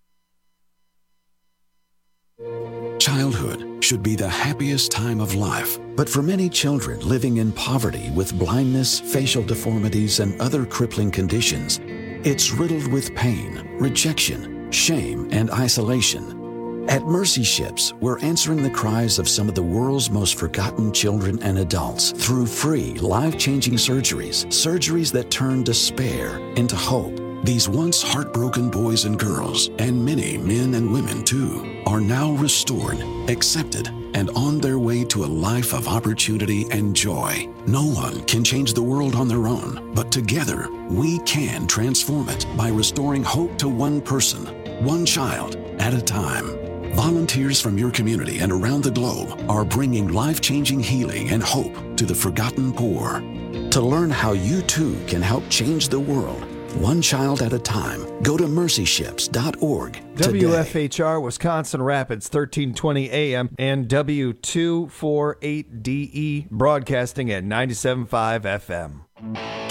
[SPEAKER 18] Childhood should be the happiest time of life, but for many children living in poverty with blindness, facial deformities, and other crippling conditions, it's riddled with pain, rejection, shame, and isolation. At Mercy Ships, we're answering the cries of some of the world's most forgotten children and adults through free, life-changing surgeries, surgeries that turn despair into hope. These once heartbroken boys and girls, and many men and women too, are now restored, accepted, and on their way to a life of opportunity and joy. No one can change the world on their own, but together we can transform it by restoring hope to one person, one child at a time. Volunteers from your community and around the globe are bringing life-changing healing and hope to the forgotten poor. To learn how you too can help change the world, one child at a time, go to mercy ships dot org today.
[SPEAKER 19] W F H R Wisconsin Rapids, thirteen twenty A M and W two forty-eight D E broadcasting at ninety-seven point five F M.